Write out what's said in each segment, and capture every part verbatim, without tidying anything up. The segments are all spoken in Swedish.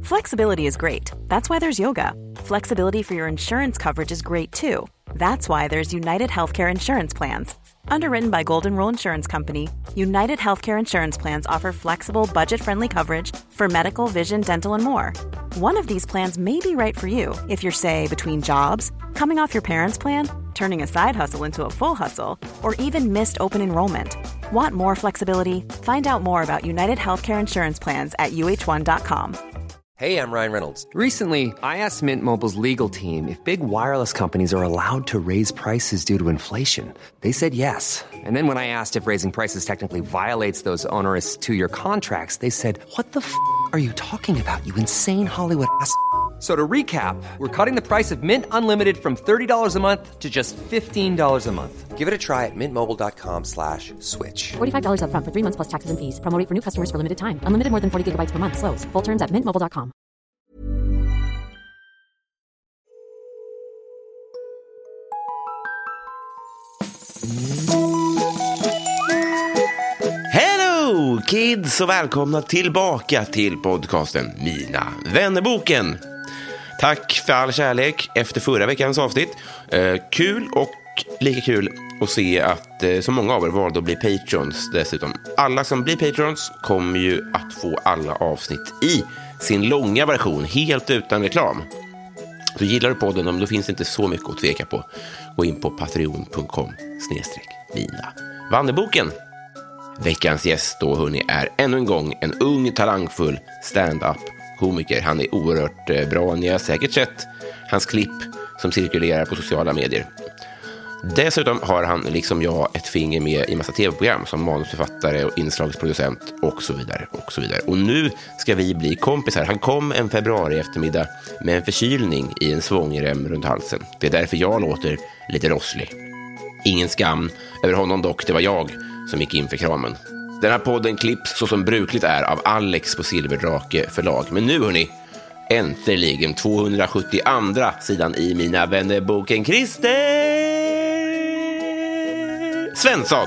Flexibility is great. That's why there's yoga. Flexibility for your insurance coverage is great too. That's why there's United Healthcare Insurance Plans. Underwritten by Golden Rule Insurance Company, United Healthcare Insurance Plans offer flexible, budget-friendly coverage for medical, vision, dental, and more. One of these plans may be right for you if you're, say, between jobs, coming off your parents' plan, turning a side hustle into a full hustle, or even missed open enrollment. Want more flexibility? Find out more about United Healthcare Insurance Plans at U H one dot com. Hey, I'm Ryan Reynolds. Recently, I asked Mint Mobile's legal team if big wireless companies are allowed to raise prices due to inflation. They said yes. And then when I asked if raising prices technically violates those onerous two-year contracts, they said, what the f*** are you talking about, you insane Hollywood ass f- So to recap, we're cutting the price of Mint Unlimited from thirty dollars a month to just fifteen dollars a month. Give it a try at mintmobile.com slash switch. forty-five dollars up front for three months plus taxes and fees. Promo rate for new customers for limited time. Unlimited more than forty gigabytes per month. Slows full terms at mint mobile dot com. Hello kids och välkomna tillbaka till podcasten Mina vännerboken. Tack för all kärlek efter förra veckans avsnitt. Eh, kul och lika kul att se att eh, så många av er valde att bli patrons dessutom. Alla som blir patrons kommer ju att få alla avsnitt i sin långa version, helt utan reklam. Så gillar du podden, om då finns det inte så mycket att tveka på. Gå in på patreon punkt com snedstreck mina vännerboken. Veckans gäst då, hörni, är ännu en gång en ung, talangfull stand-up komiker. Han är oerhört eh, bra. Ni har säkert sett hans klipp som cirkulerar på sociala medier. Dessutom har han, liksom jag, ett finger med i massa tv-program som manusförfattare och inslagsproducent och så vidare och så vidare. Och nu ska vi bli kompisar. Han kom en februari eftermiddag med en förkylning i en svångrem runt halsen. Det är därför jag låter lite rosslig. Ingen skam över honom dock, det var jag som gick in för kramen. Den här podden klipps så som brukligt är av Alex på Silverdrake förlag. Men nu, hörni, äntligen tvåhundrasjuttioandra sidan i Mina vännerboken, Christer Svensson.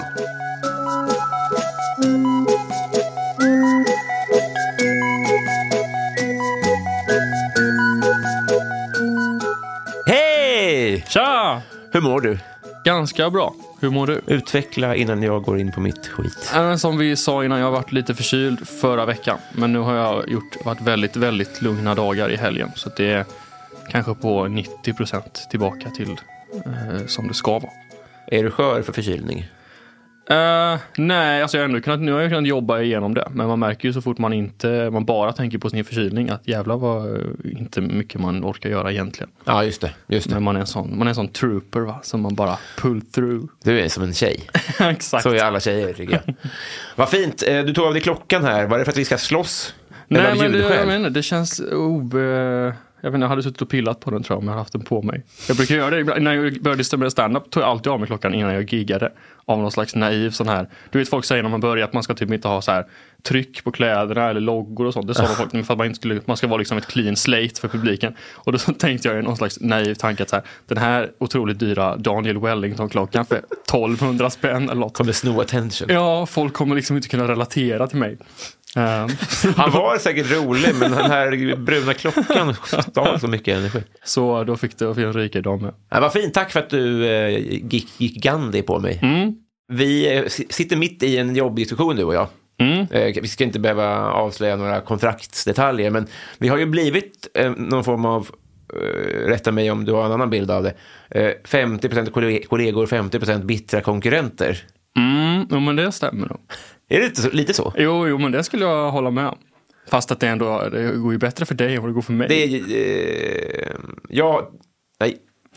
Hej! Tja! Hur mår du? Ganska bra. Hur mår du? Utveckla innan jag går in på mitt skit. Även som vi sa innan, jag har varit lite förkyld förra veckan. Men nu har jag gjort, varit väldigt, väldigt lugna dagar i helgen. Så det är kanske på nittio procent tillbaka till eh, som det ska vara. Är du skör för förkylning? Uh, nej, alltså jag har ändå kunnat, nu har jag kunnat jobba igenom det. Men man märker ju så fort man inte, man bara tänker på sin förkylning, att jävla var inte mycket man orkar göra egentligen. Ja, just det, just det. Men man är en sån, man är en sån trooper, va, som man bara pull through. Du är som en tjej. Exakt. Så är alla tjejer, tycker jag. Vad fint, du tog av dig klockan här. Var det för att vi ska slåss? Nej, men det, jag menar, det känns obe... Jag vet inte, jag hade suttit och pillat på den, tror jag, om jag hade haft den på mig. Jag brukar göra det. När jag började stämma stand-up tog jag alltid av mig klockan innan jag giggade. Av någon slags naiv sån här. Du vet, folk säger när man börjar att man ska typ inte ha så här tryck på kläderna eller loggor och sånt. Det sa folk för att man inte skulle, man ska vara liksom ett clean slate för publiken. Och då så tänkte jag i någon slags naiv tanke att så här, den här otroligt dyra Daniel Wellington-klockan för tolvhundra spänn eller något. Kommer sno attention. Ja, folk kommer liksom inte kunna relatera till mig. Um. Han var säkert rolig, men den här bruna klockan stal så mycket energi. Så då fick du en ryka idag med. Ja, vad fint, tack för att du eh, gick, gick Gandhi på mig. Mm. Vi eh, sitter mitt i en jobbdiskussion, du och jag. Mm. Eh, vi ska inte behöva avslöja några kontraktsdetaljer, men vi har ju blivit eh, någon form av, eh, rätta mig om du har en annan bild av det, eh, femtio procent kollegor, femtio procent bittra konkurrenter. Mm, jo, men det stämmer då. Är det lite så? Lite så? Jo, jo, men det skulle jag hålla med om. Fast att det ändå det går ju bättre för dig än vad det går för mig. Det är, eh, ja, nej.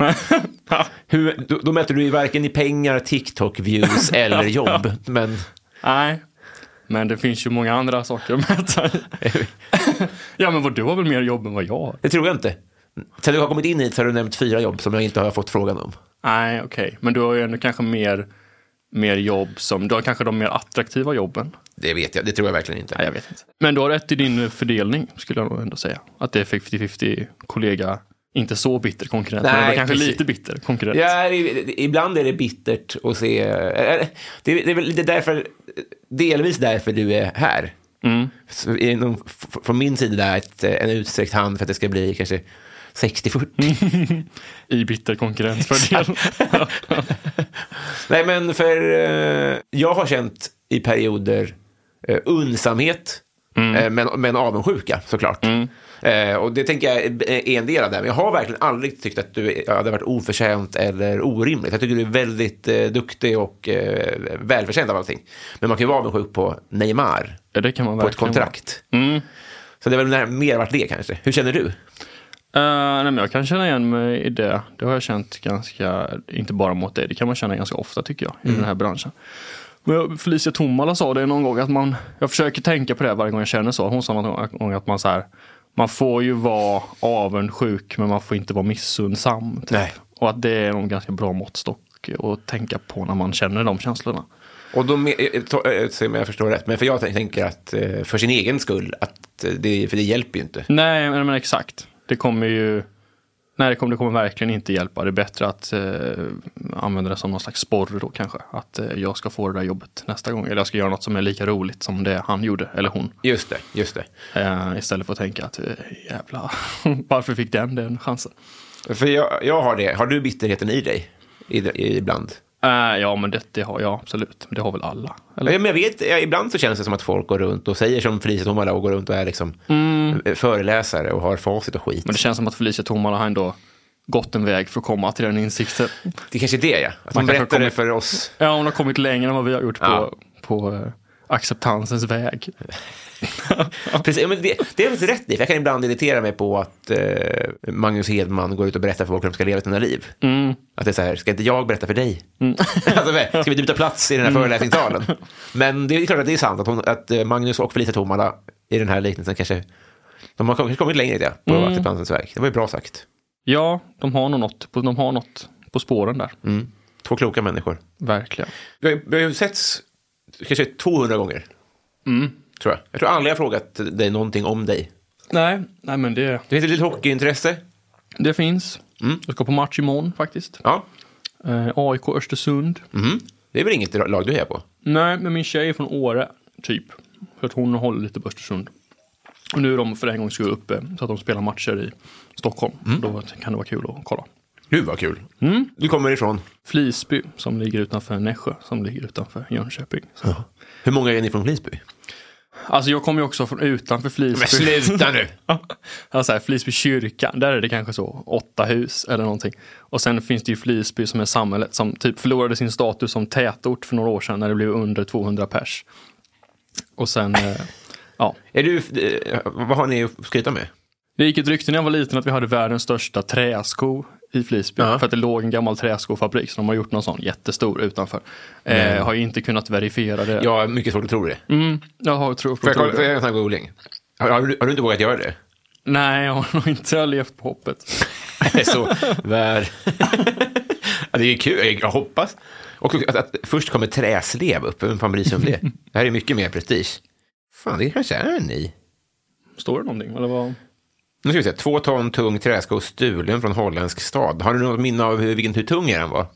Hur, då, då mäter du ju varken i pengar, TikTok-views eller jobb. Men... Nej, men det finns ju många andra saker att mäta. Ja, men vad, du har väl mer jobb än vad jag har? Det tror jag inte. Sen du har kommit in hit så har du nämnt fyra jobb som jag inte har fått frågan om. Nej, okej. Okay. Men du har ju ändå kanske mer... mer jobb som, du har kanske de mer attraktiva jobben. Det vet jag, det tror jag verkligen inte. Nej, jag vet inte. Men du har rätt i din fördelning, skulle jag nog ändå säga. Att det är femtio femtio kollega, inte så bitter konkurrent. Nej, men det är kanske precis. Lite bitter konkurrent. Ja, ibland är det bittert att se. Det är, det är väl det därför, delvis därför du är här. Mm. Så är någon, f- från min sida där ett, en utsträckt hand för att det ska bli kanske sextio fyrtio. I bitter konkurrensfördel. Nej, men för eh, jag har känt i perioder eh, unsamhet, mm. eh, men, men avundsjuka såklart. Mm. Eh, och det tänker jag är en del av det. Men jag har verkligen aldrig tyckt att du ja, hade varit oförtjänt eller orimligt. Jag tycker du är väldigt eh, duktig och eh, välförtjänt av allting. Men man kan ju vara avundsjuk på Neymar. Ja, det kan man på ett kontrakt. Mm. Så det är väl mer varit det kanske. Hur känner du? Uh, nej, men jag kan känna igen mig i det. Det har jag känt ganska, inte bara mot dig. Det kan man känna ganska ofta tycker jag i mm. den här branschen. Men Felicia Tomala sa det någon gång att man, jag försöker tänka på det varje gång jag känner så. Hon sa någon gång att man så här, man får ju vara avundsjuk men man får inte vara missundsam. Typ. Nej. Och att det är en ganska bra måttstock att tänka på när man känner de känslorna. Och då, så jag förstår rätt, men för jag tänker att för sin egen skull, att det, för det hjälper ju inte. Nej, men, men exakt. Det kommer ju, nej det kommer, det kommer verkligen inte hjälpa. Det är bättre att eh, använda det som någon slags sporr då kanske. Att eh, jag ska få det där jobbet nästa gång. Eller jag ska göra något som är lika roligt som det han gjorde, eller hon. Just det, just det. Eh, istället för att tänka att, eh, jävlar, varför fick den den chansen? För jag, jag har det. Har du bitterheten i dig i, i, ibland? Uh, ja, men det, det har jag absolut. Det har väl alla. Eller? Ja, men jag vet, ja, ibland så känns det som att folk går runt och säger som Felicia Tomala och går runt och är liksom mm. föreläsare och har facit och skit. Men det känns som att Felicia Tomala har ändå gått en väg för att komma till den insikten. Det är kanske är det, ja. Att hon berättar kommit, det för oss. Ja, hon har kommit längre än vad vi har gjort ja. på, på uh, acceptansens väg. Precis, men det, det är väl rätt i, för jag kan ibland irritera mig på att eh, Magnus Hedman går ut och berättar för folk hur de ska leva sina liv. Mm. Att det är så här, ska inte jag berätta för dig? Mm. Alltså, ska vi byta plats i den här mm. föreläsningssalen? Men det är klart att det är sant att, hon, att Magnus och Felicia Tomala i den här liknelsen kanske, de har kanske kommit längre det, på mm. acceptansens väg. Det var ju bra sagt. Ja, de har nog något på, de har något på spåren där. Mm. Två kloka människor. Verkligen. Vi har, vi har ju setts kanske tvåhundra gånger. Mm. Tror jag. Jag tror aldrig jag har frågat dig någonting om dig. Nej, nej men det... Det finns ett litet hockeyintresse. Det finns. Mm. Jag ska på match imorgon faktiskt. Ja. Eh, A I K Östersund. Mm. Det är väl inget lag du är på? Nej, men min tjej är från Åre, typ. För att hon håller lite på Östersund. Och nu är de för en gång skulle uppe så att de spelar matcher i Stockholm. Mm. Då kan det vara kul att kolla. Gud vad kul. Mm. Du kommer ifrån? Flisby, som ligger utanför Nässjö, som ligger utanför Jönköping. Ja. Hur många är ni från Flisby? Alltså jag kommer ju också från utanför Flisby. Men sluta nu! Alltså här, Flisby kyrkan, där är det kanske så åtta hus eller någonting. Och sen finns det ju Flisby som är samhället som typ förlorade sin status som tätort för några år sedan när det blev under tvåhundra pers. Och sen, eh, ja. Är du, eh, vad har ni att skryta med? Det gick ett rykte när jag var liten att vi hade världens största träsko i Flisby. Uh-huh. För att det låg en gammal träskofabrik så de har gjort någon sån jättestor utanför. Eh, har ju inte kunnat verifiera det. Ja, mycket svårt att tro det. Mm, jag har tro, får jag, tro det. Får jag en sån här googling? Har, har, du, har du inte vågat göra det? Nej, jag har nog inte levt på hoppet. Så, vär... ja, det är ju kul, jag hoppas. Och att, att först kommer träslev upp, vem fan bryr sig om det? Det här är mycket mer prestige. Fan, det kanske är ni. Står det någonting? Eller vad? Nu ska vi se, två ton tung träsko stulen från holländsk stad. Har du något minne av hur, vilken, hur tung den var?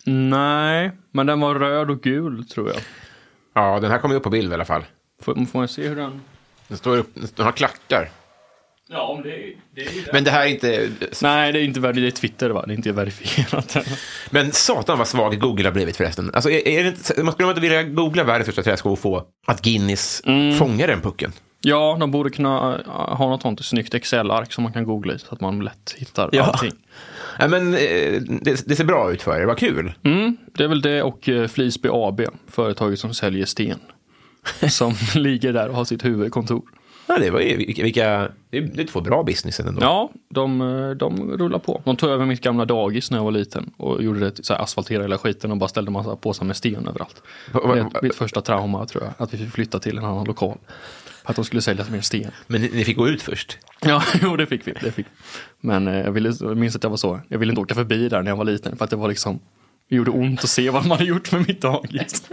Nej, men den var röd och gul tror jag. Ja, den här kommer upp på bild i alla fall. Får, får man se hur den... Den står upp, den har klackar. Ja, om det är... Det är det. Men det här är inte... Nej, det är inte det är Twitter, va? Det är inte verifierat. Men satan vad svag Google har blivit förresten. Alltså, är, är det inte, man skulle inte vilja googla världens största träsko och få att Guinness mm. fångar den pucken. Ja, de borde kunna ha något sånt snyggt Excel-ark som man kan googla i så att man lätt hittar ja. allting. Ja, men det, det ser bra ut för er, vad kul. Mm, det är väl det och Flisby A B, företaget som säljer sten. Som ligger där och har sitt huvudkontor. Ja, det var ju vilka, det är två bra business ändå. Ja, de, de rullar på. De tog över mitt gamla dagis när jag var liten och gjorde det så här, asfaltera hela skiten och bara ställde massa påsar med sten överallt. Va, va, va, mitt första trauma tror jag, att vi fick flytta till en annan lokal. För att de skulle sälja mer sten. Men ni, ni fick gå ut först? Ja, jo, det fick vi. Det fick. Men eh, jag, ville, jag minns att jag var så. Jag ville inte åka förbi där när jag var liten. För att det var liksom, det gjorde ont att se vad man hade gjort med mitt dagis.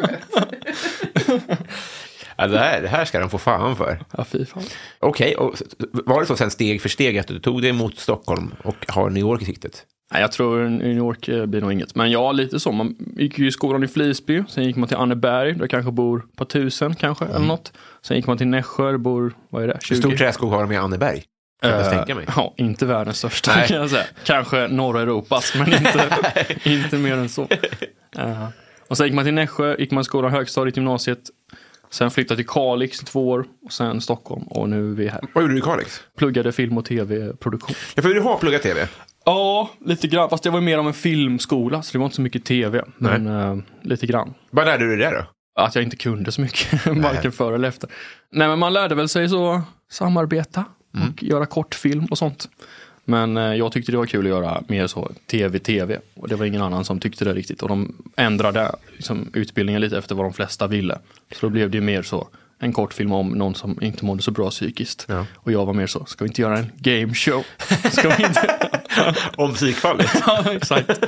Ja, det, här, det här ska de få fan för. Ja, fy fan. Okej, okay, och var det så sen steg för steg att du tog det mot Stockholm och har New York i siktet? Nej, jag tror New York blir nog inget. Men ja, lite så. Man gick ju i skolan i Flisby. Sen gick man till Anneberg. Där kanske bor på tusen kanske, mm. eller något. Sen gick man till Nässjö. Bor, vad är det? tjugo. Hur stor träskog har de i Anneberg? Kan jag uh, tänka mig. Ja, inte världens största kan jag säga. Kanske norra Europas, men inte, inte mer än så. Uh, och sen gick man till Nässjö. Gick man i skolan, högstadiet, gymnasiet. Sen flyttade till Kalix i två år. Och sen Stockholm. Och nu är vi här. Vad gjorde du i Kalix? Pluggade film- och tv-produktion. Ja, för du har pluggat tv? Ja, lite grann. Fast det var mer om en filmskola. Så det var inte så mycket tv. Men uh, lite grann. Vad lärde du dig där då? Att jag inte kunde så mycket. Varken före eller efter. Nej, men man lärde väl sig så samarbeta. Mm. Och göra kortfilm och sånt. Men uh, jag tyckte det var kul att göra mer så tv-tv. Och det var ingen annan som tyckte det riktigt. Och de ändrade liksom, utbildningen lite efter vad de flesta ville. Så då blev det mer så. En kortfilm om någon som inte mådde så bra psykiskt. Ja. Och jag var mer så, ska vi inte göra en game show? Ska vi inte... om psykfallet? Ja, exakt.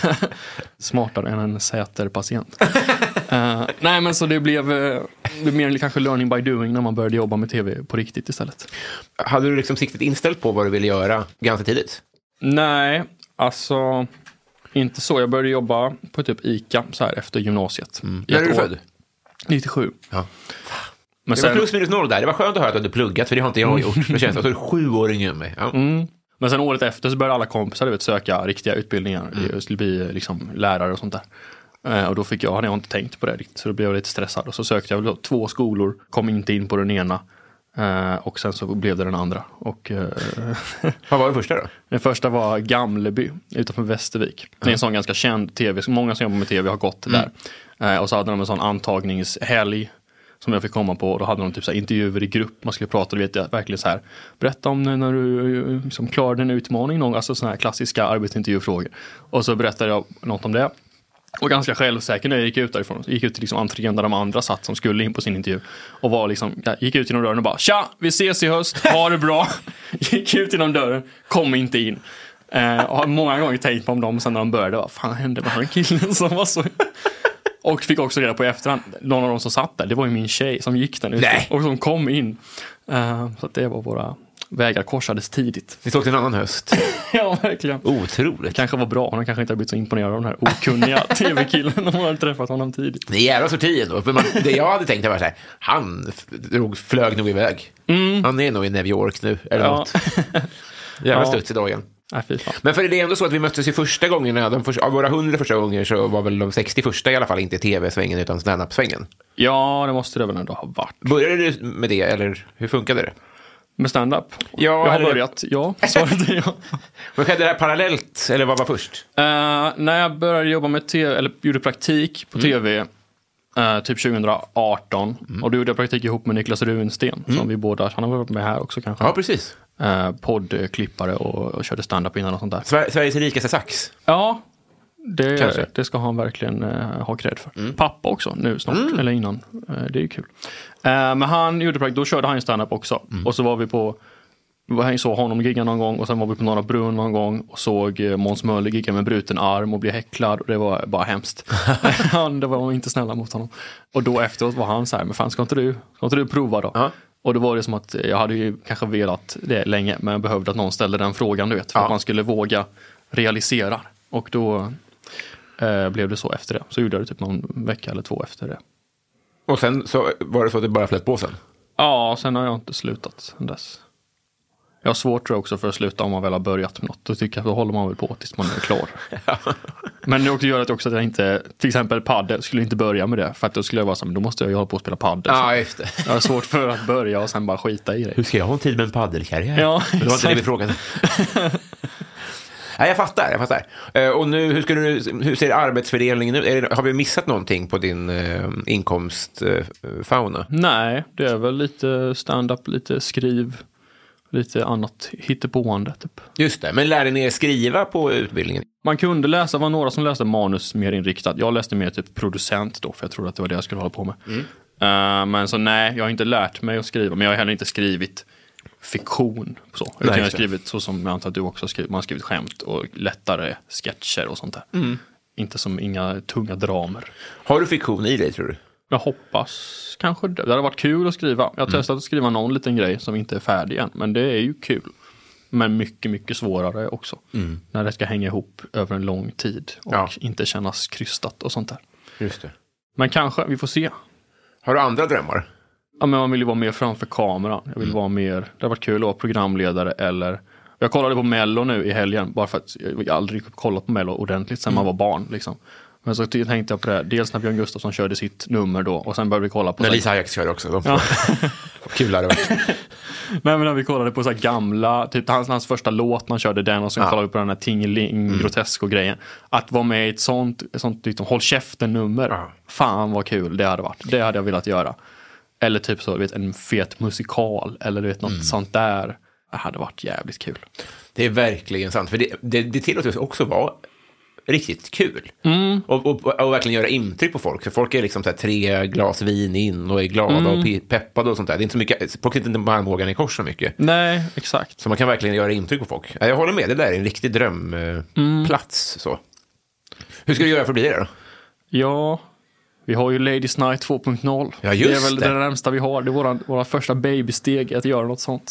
Smartare än en säterpatient. uh, nej, men så det blev, uh, det blev mer kanske learning by doing när man började jobba med tv på riktigt istället. Hade du liksom siktet inställt på vad du ville göra ganska tidigt? Nej, alltså inte så. Jag började jobba på typ ICA så här efter gymnasiet. Mm. När är du född? nittiosju. Ja. Men det sen... var plus minus noll där. Det var skönt att höra att du hade pluggat, för det har inte jag gjort. Det känns att du är sju år yngre än mig. Ja. Mm. Men sen året efter så började alla kompisar vet, söka riktiga utbildningar. Mm. Jag skulle bli liksom, lärare och sånt där. Eh, och då fick jag, hade jag inte tänkt på det riktigt. Så då blev jag lite stressad. Och så sökte jag väl två skolor. Kom inte in på den ena. Eh, och sen så blev det den andra. Och, eh, vad var den första då? Den första var Gamleby utanför Västervik. Mm. Det är en sån ganska känd tv. Många som jobbar med tv har gått mm. där. Eh, och så hade de en sån antagningshelg som jag fick komma på. Och då hade de typ så här intervjuer i grupp. Man skulle prata, du vet jag, verkligen så här. Berätta om när du liksom klarade en utmaning någon. Alltså såna här klassiska arbetsintervjufrågor. Och så berättade jag något om det. Och ganska självsäker när jag gick ut därifrån. Jag gick ut till liksom entrén där de andra satt som skulle in på sin intervju. Och var liksom, jag gick ut genom dörren och bara, tja, vi ses i höst, ha det bra. Gick ut genom dörren, kom inte in. Eh, och har många gånger tänkt på om dem. Och sen när de började, vad fan hände med den killen som var så... Och fick också reda på i efterhand, någon av dem som satt där, det var ju min tjej som gick där ute och som kom in. Uh, så att det var våra vägar korsades tidigt. Vi såg till en annan höst. Ja, verkligen. Otroligt. Kanske var bra, hon kanske inte har blivit så imponerad av den här okunniga tv-killen om hon hade träffat honom tidigt. Det är jävla sorti ändå, för man, det jag hade tänkt var så här, han drog, flög nog iväg. Mm. Han är nog i New York nu, eller ja. något. Jävla ja. studs i dagen. Nej, men för det är ändå så att vi möttes i första gångerna, de första, av våra hundra första gånger så var väl de sextio första i alla fall inte tv-svängen utan stand-up-svängen. Ja, det måste det väl ändå ha varit. Började du med det eller hur funkade det? Med stand-up? Ja, jag har eller... börjat, ja. Svarade jag. Men skedde det här parallellt eller vad var först? Uh, när jag började jobba med tv, eller gjorde praktik på mm. tv uh, typ tjugo arton mm. och då gjorde jag praktik ihop med Niklas Runsten mm. som vi båda, han har varit med här också kanske. Ja, precis. Uh, poddklippare och, och körde stand-up innan och sånt där. Sver- Sveriges rikaste sax? Ja, det, det ska han verkligen uh, ha cred för. Mm. Pappa också, nu snart, mm. eller innan. Uh, det är ju kul. Uh, men han gjorde praktik, då körde han stand-up också. Mm. Och så var vi på, vi såg honom gigga någon gång och sen var vi på Norra Brunn någon gång och såg uh, Måns Möller gigga med bruten arm och bli häcklad och det var bara hemskt. han, det var inte snälla mot honom. Och då efteråt var han så här, men fan ska inte du, ska inte du prova då? Uh-huh. Och då var det som att jag hade ju kanske velat det länge, men jag behövde att någon ställde den frågan, du vet, för ja. att man skulle våga realisera. Och då eh, blev det så efter det. Så gjorde jag det typ någon vecka eller två efter det. Och sen så var det så att det bara flöt på sen? Ja, sen har jag inte slutat sen dess. Jag har svårt tror jag också för att sluta om man väl har börjat med något. Då tycker jag då håller man väl på tills man är klar. ja. Men det också gör att också att jag inte, till exempel paddel, skulle inte börja med det. För att då skulle jag vara så, men då måste jag ju hålla på att spela paddel. Ja, just det. Jag har svårt för att börja och sen bara skita i det. Hur ska jag ha en tid med en paddelkarriär? Ja, det var inte det vi frågade. Nej, jag fattar, jag fattar. Uh, och nu, hur, ska du, hur ser arbetsfördelningen ut? Är det, har vi missat någonting på din uh, inkomstfauna? Uh, Nej, det är väl lite stand-up, lite skriv, lite annat hittepåande typ. Just det, men lärde ni er skriva på utbildningen? Man kunde läsa, var några som läste manus mer inriktat. Jag läste mer typ producent då, för jag trodde att det var det jag skulle hålla på med. Mm. Uh, men så nej, jag har inte lärt mig att skriva, men jag har heller inte skrivit fiktion så. Utan jag har skrivit så som jag antar att du också har skrivit. Man har skrivit skämt och lättare sketcher och sånt där. Mm. Inte som inga tunga dramer. Har du fiktion i dig, tror du? Jag hoppas kanske det. Det hade varit kul att skriva. Jag har mm. testat att skriva någon liten grej som inte är färdig än. Men det är ju kul. Men mycket, mycket svårare också. Mm. När det ska hänga ihop över en lång tid. Och Ja. inte kännas krystat och sånt där. Just det. Men kanske, vi får se. Har du andra drömmar? Ja, men man vill ju vara mer framför kameran. Jag vill mm. vara mer, det har varit kul att vara programledare eller... Jag kollade på Mello nu i helgen. Bara för att jag aldrig kollat på Mello ordentligt sen mm. man var barn liksom. Men så tänkte jag på det. Dels när Björn Gustafsson körde sitt nummer då. Och sen började vi kolla på... När Lisa Ajax körde också. De ja. Kul hade det varit. Nej, men när vi kollade på så här gamla... Typ hans, hans första låt, man körde den. Och sen ja. kollade vi på den här Tingeling, mm. Grotesko-grejen. Att vara med i ett sånt, ett sånt liksom, håll käften-nummer. Ja. Fan vad kul det hade varit. Det hade jag velat göra. Eller typ så, vet, en fet musikal. Eller du vet, något mm. sånt där. Det hade varit jävligt kul. Det är verkligen sant. För det, det, det tillåter också vara riktigt kul. Mm. Och, och, och verkligen göra intryck på folk. För folk är liksom så här tre glas vin in och är glada mm. och peppade och sånt där. Det är inte så mycket, folk sitter inte bara armbågen i kors så mycket. Nej, exakt. Så man kan verkligen göra intryck på folk. Jag håller med, det där är en riktig drömplats. Mm. Så. Hur ska du göra för att bli det då? Ja... Vi har ju Ladies Night två punkt noll. Ja, just det är väl det. det närmsta vi har. Det är våra, våra första babysteg att göra något sånt.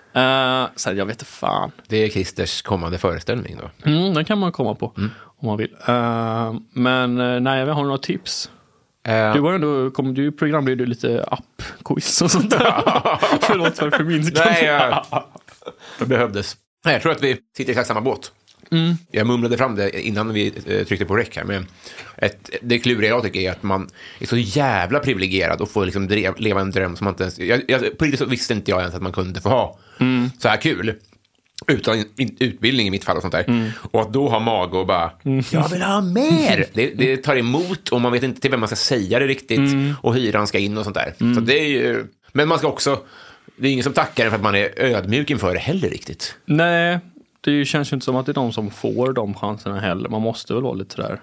Uh, så jag vet inte fan. Det är Christers kommande föreställning då? Mm, den kan man komma på mm. om man vill. Uh, men uh, nej, jag har några tips. Uh. Du var ändå, kom du programledde lite app-quiz och sånt där. Förlåt för förminskande. Nej, jag, det behövdes. Nej, jag tror att vi sitter i exakt samma båt. Mm. Jag mumlade fram det innan vi eh, tryckte på rec här. Men ett, det kluriga jag tycker är att man är så jävla privilegierad och får liksom drev, leva en dröm som man inte ens... Jag, jag, på riktigt så visste inte jag ens att man kunde få ha mm. så här kul. Utan in, utbildning i mitt fall och sånt där. Mm. Och att då ha mag och bara, mm. jag vill ha mer! Det, det tar emot och man vet inte till vem man ska säga det riktigt. Mm. Och hyran ska in och sånt där. Mm. Så det är ju... Men man ska också... Det är ingen som tackar för att man är ödmjuk inför det heller riktigt. Nej, det känns ju inte som att det är de som får de chanserna heller. Man måste väl vara lite där,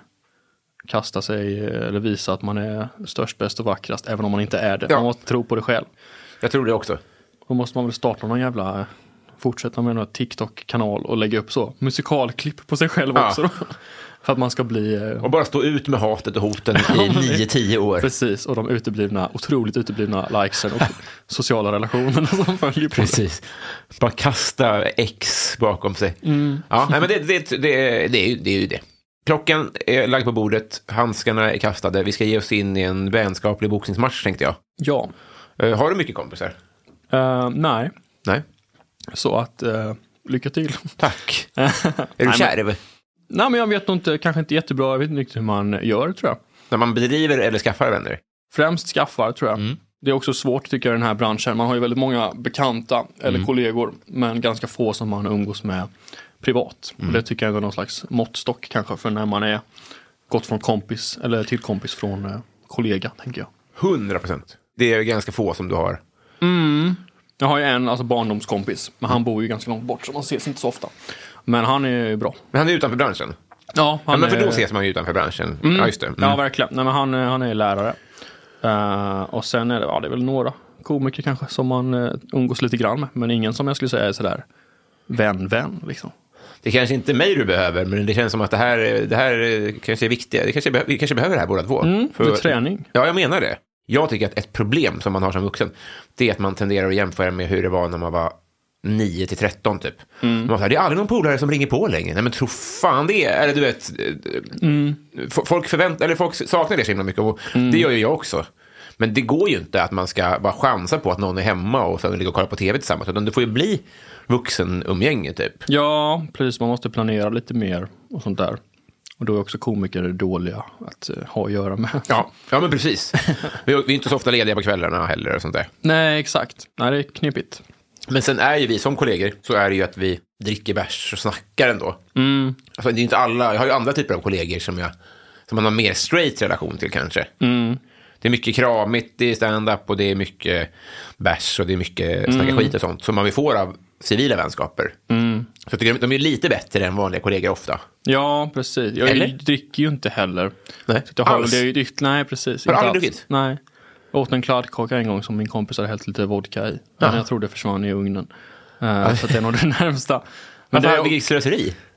kasta sig eller visa att man är störst, bäst och vackrast, även om man inte är det. Ja. Man måste tro på det själv. Jag tror det också. Då måste man väl starta någon jävla, fortsätta med någon TikTok-kanal och lägga upp så musikalklipp på sig själv ja. också då. För att man ska bli... Och bara stå ut med hatet och hoten i nio tio år. Precis, och de uteblivna, otroligt uteblivna likesen och sociala relationerna som följer på. Precis. Det. Bara kasta X bakom sig. Mm. Ja, nej, men det, det, det, det, är ju, det är ju det. Klockan är lagd på bordet, handskarna är kastade. Vi ska ge oss in i en vänskaplig boxningsmatch, tänkte jag. Ja. Uh, har du mycket kompisar? Uh, nej. Nej. Så att, uh, lycka till. Tack. Är du kär över? Nej, men jag vet nog inte, kanske inte jättebra. Jag vet inte hur man gör, tror jag. När man bedriver eller skaffar vänner? Främst skaffar, tror jag. Mm. Det är också svårt, tycker jag, i den här branschen. Man har ju väldigt många bekanta eller mm. kollegor, men ganska få som man umgås med privat. Mm. Och det tycker jag är någon slags måttstock kanske för när man är gått från kompis eller till kompis från eh, kollega, tänker jag. Hundra procent. Det är ganska få som du har. Mm. Jag har ju en alltså barndomskompis, men han bor ju ganska långt bort så man ses inte så ofta. Men han är bra. Men han är utanför branschen? Ja, han ja men för är... då ses man ju utanför branschen. Mm. Ja, just det. Mm. Ja, verkligen. Nej, men han, han är lärare. Uh, och sen är det, ja, det är väl några komiker kanske som man uh, umgås lite grann med. Men ingen som jag skulle säga är sådär vän-vän liksom. Det kanske inte är mig du behöver, men det känns som att det här, det här kanske är viktigt. Det kanske, vi kanske behöver det här båda två. Mm, för, för träning. Ja, jag menar det. Jag tycker att ett problem som man har som vuxen, det är att man tenderar att jämföra med hur det var när man var nio till tretton typ. Mm. Man säger, det är aldrig någon polare som ringer på längre. Nej, men tro fan det är. Eller du vet, mm. folk förväntar, eller folk saknar det så himla mycket. Och mm. det gör ju jag också. Men det går ju inte att man ska bara chansa på att någon är hemma och sen ligga och kolla på tv tillsammans. Utan det får ju bli vuxenumgänge typ. Ja, precis. Man måste planera lite mer och sånt där. Och då är också komiker dåliga att uh, ha att göra med. Ja, ja men precis. Vi är inte så ofta lediga på kvällarna heller och sånt där. Nej, exakt. Nej, det är knepigt. Men sen är ju vi som kollegor, så är det ju att vi dricker bärs och snackar ändå. Mm. Alltså det är inte alla, jag har ju andra typer av kollegor som jag som man har mer straight relation till kanske. Mm. Det är mycket kramigt i stand-up och det är mycket bärs och det är mycket snacka mm. skit och sånt som man vill få av civila vänskaper. Mm. Så jag tycker de är lite bättre än vanliga kollegor ofta. Ja, precis. Jag Eller? dricker ju inte heller. Nej, så jag har, det är ju, nej precis. Har du aldrig druckit? Nej. Jag åt en kladdkaka en gång som min kompis hade hällt lite vodka i. Men jag tror det försvann i ugnen. Uh, så det är nog det närmsta. Men det är vilket slöseri.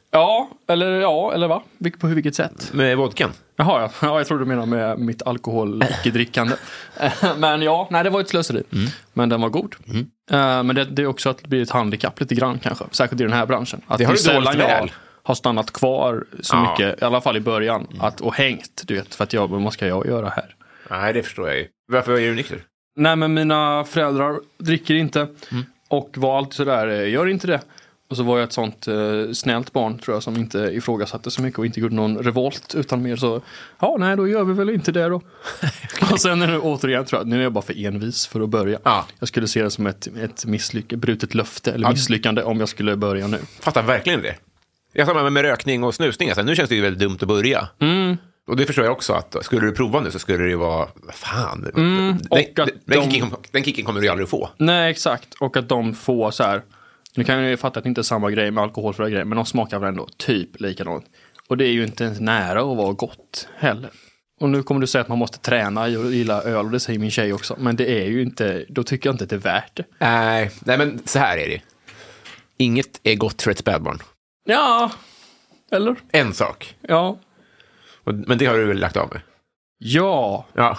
Ja, eller ja, eller va? Vil- På vilket sätt? Med vodkan? Jaha, ja. ja, jag tror du menar med mitt alkoholdrickande. Men ja, nej, det var ett slöseri. Mm. Men den var god. Mm. Uh, men det, det är också att det blir ett handikapp lite grann kanske. Särskilt i den här branschen. Att det har du sällan jag väl. har stannat kvar så ja. mycket, i alla fall i början, mm. att, och hängt, du vet, för att jag, vad ska jag göra här? Nej, det förstår jag ju. Varför är du nykter? Nej, men mina föräldrar dricker inte. Mm. Och var alltid sådär, gör inte det. Och så var jag ett sånt eh, snällt barn, tror jag, som inte ifrågasatte så mycket och inte gjorde någon revolt, utan mer så, ja, nej, då gör vi väl inte det då. Och sen är det återigen, tror jag, nu är jag bara för envis för att börja. Ja. Jag skulle se det som ett, ett misslyck, brutet löfte eller ja. misslyckande om jag skulle börja nu. Fattar verkligen det. Jag sa med, med rökning och snusning, alltså, nu känns det ju väldigt dumt att börja. Mm. Och det förstår jag också, att skulle du prova nu så skulle det ju vara, fan, mm, den, och den, att den, de, kicken, den kicken kommer du ju aldrig att få. Nej, exakt. Och att de får så här, nu kan jag ju fatta att det inte är samma grej med alkoholfria grejer, men de smakar väl ändå typ likadant. Och det är ju inte ens nära att vara gott heller. Och nu kommer du säga att man måste träna och gilla öl, och det säger min tjej också. Men det är ju inte, då tycker jag inte att det är värt det. Nej, nej men så här är det. Inget är gott för ett spädbarn. Ja, eller? En sak. Ja. Men det har du väl lagt av med? Ja. Ja.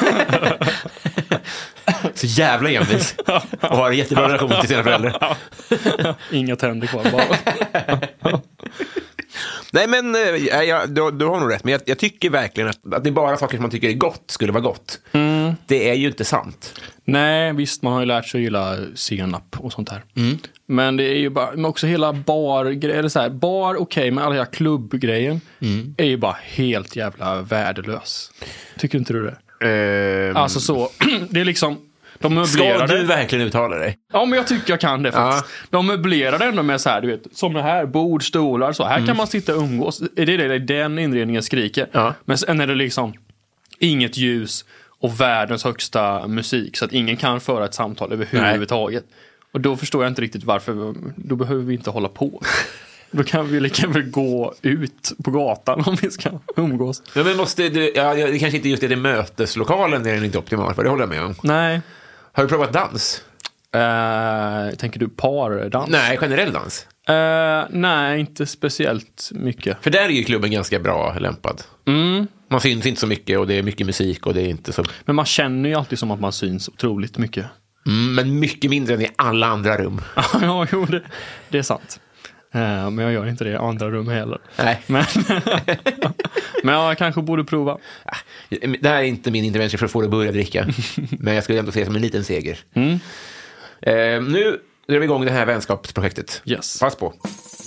Så jävla envis. Och har en jättebra relation till sina föräldrar. Inga tänder kvar bara. Nej, men ja, du, du har nog rätt. Men jag, jag tycker verkligen att, att det är bara saker som man tycker är gott skulle vara gott. Mm. Det är ju inte sant. Nej, visst, man har ju lärt sig att gilla senap och sånt här. Mm. Men det är ju bara, men också hela bar-grejen, eller så här, bar okej, okay, men alla hela klubbgrejen mm. är ju bara helt jävla värdelös. Tycker inte du det? Um... Alltså så, det är liksom, de möblerade... Ska du verkligen uttala dig? Ja, men jag tycker jag kan det faktiskt. Ja. De möblerade ändå med så här, du vet, som det här, bord, stolar, så här mm. kan man sitta och umgås. Är det det, den inredningen skriker? Ja. Men sen är det liksom inget ljus och världens högsta musik, så att ingen kan föra ett samtal överhuvudtaget. Nej. Och då förstår jag inte riktigt varför, då behöver vi inte hålla på. Då kan vi lika väl gå ut på gatan om vi ska umgås. Ja, men måste du, ja, det kanske inte just är det möteslokalen där den inte är optimal, för det håller jag med om. Nej. Har du provat dans? Uh, tänker du pardans? Nej, generell dans. Uh, nej, inte speciellt mycket. För där är ju klubben ganska bra lämpad. Mm. Man syns inte så mycket och det är mycket musik och det är inte så... Men man känner ju alltid som att man syns otroligt mycket. Mm, men mycket mindre än i alla andra rum. Ja, jo, det, det är sant. Uh, men jag gör inte det i andra rum heller. Nej. Men, men jag kanske borde prova. Det här är inte min intervention för att få det att börja dricka. Men jag skulle ändå se det som en liten seger. Mm. Uh, nu drar vi igång det här vänskapsprojektet. Yes. Pass på.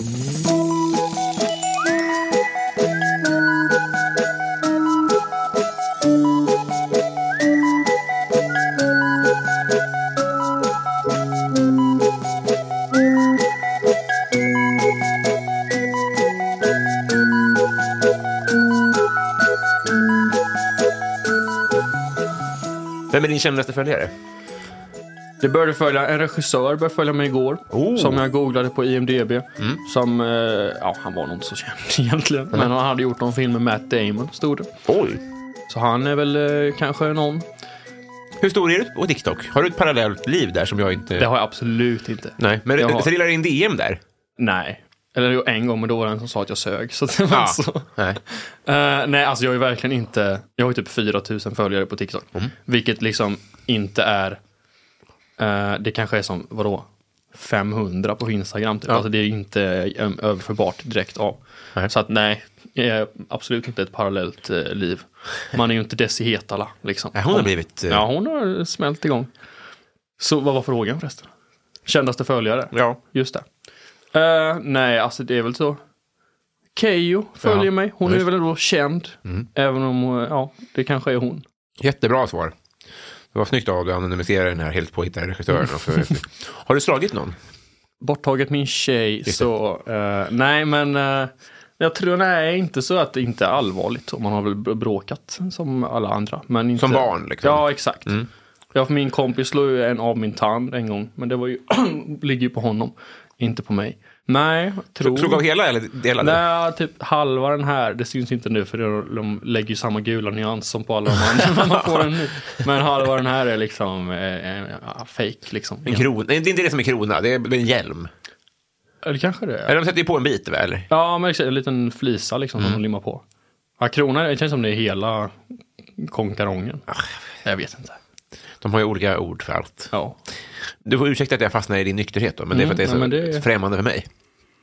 Vem är din kändaste följare? Det började följa, en regissör började följa mig igår. Oh. Som jag googlade på I M D B. Mm. Som, ja, han var nog inte så känd egentligen. Mm. Men han hade gjort någon film med Matt Damon, stod det. Oj. Så han är väl eh, kanske någon. Hur stor är du på TikTok? Har du ett parallellt liv där som jag inte... Det har jag absolut inte. Nej, men jag har... trillar in D M där? Nej. Eller en gång, men då var det en som sa att jag sög. Så det var ja. så. Nej. Uh, nej, alltså jag är verkligen inte... Jag har ju typ fyra tusen följare på TikTok. Mm. Vilket liksom inte är... Uh, det kanske är som, vadå? femhundra på Instagram. Typ. Ja. Alltså det är inte um, överförbart direkt av. Nej. Så att nej, jag är absolut inte ett parallellt uh, liv. Man är ju inte Desi Hetala, liksom. Nej, hon har blivit... Uh... Ja, hon har smält igång. Så vad var frågan förresten? Kändaste följare? Ja. Just det. Uh, nej, alltså det är väl så. Keyyo följer ja, mig. Hon är väl då känd. Mm. Även om, ja, det kanske är hon. Jättebra svar. Det var snyggt av dig att anonymisera den här helt påhittade regissören. Mm. Har du slagit någon? Borttaget min tjej, så... Uh, nej, men... Uh, jag tror nej, inte så att det inte är allvarligt. Och man har väl bråkat som alla andra. Men inte, som barn, liksom? Ja, exakt. Mm. Jag för min kompis slog ju en av min tand en gång. Men det var ju... ligger ju på honom. Inte på mig. Nej, tror... Slog av hela eller delade? Nej, typ halva den här. Det syns inte nu för de lägger ju samma gula nyans som på alla de andra. Man får den nu. Men halva den här är liksom eh, fake liksom. En krona. Det är inte det som är krona, det är en hjälm. Eller kanske det. Eller de sätter ju på en bit, eller? Ja, men en liten flisa liksom mm. som de limmar på. Ja, kronan, det känns som det är hela konkarongen. Ah, jag vet inte. De har ju olika ord för allt. Ja. Du får ursäkta att jag fastnar i din nykterhet då, men det är för att det är så ja, det är... främmande för mig.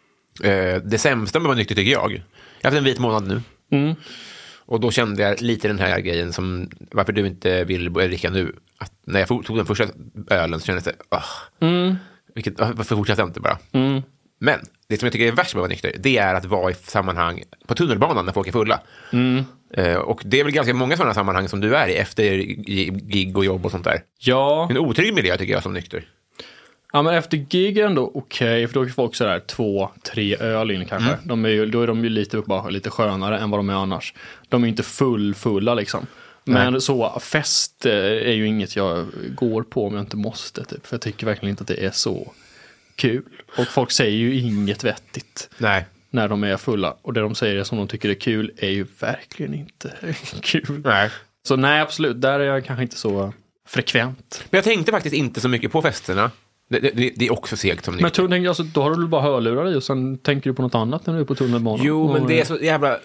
Eh, det sämsta med att vara nykter tycker jag. Jag har haft en vit månad nu. Mm. Och då kände jag lite den här grejen som varför du inte vill börja dricka nu. Att när jag tog den första ölen så kände jag att oh, mm. vilket, varför fortsätter jag inte bara? Mm. Men det som jag tycker är värst med att vara nykter, det är att vara i sammanhang på tunnelbanan när folk är fulla. Mm. Uh, och det är väl ganska många sådana sammanhang som du är i efter gig och jobb och sånt där. Ja. En otrygg miljö tycker jag som nykter. Ja, men efter gig är ändå okej, okay, för då är folk sådär två, tre öl in kanske. Mm. De är ju, då är de ju lite, bara, lite skönare än vad de är annars. De är inte full, fulla liksom. Men Nej. så, fest är ju inget jag går på om jag inte måste typ. För jag tycker verkligen inte att det är så kul. Och folk säger ju inget vettigt. Nej. När de är fulla. Och det de säger som de tycker är kul är ju verkligen inte kul. Nej. Så nej, absolut. Där är jag kanske inte så frekvent. Men jag tänkte faktiskt inte så mycket på festerna. Det, det, det är också segt som nykter. Men jag, alltså, då har du bara hörlurar i och sen tänker du på något annat när du är på tunnelbanan. Jo, men det är så jävla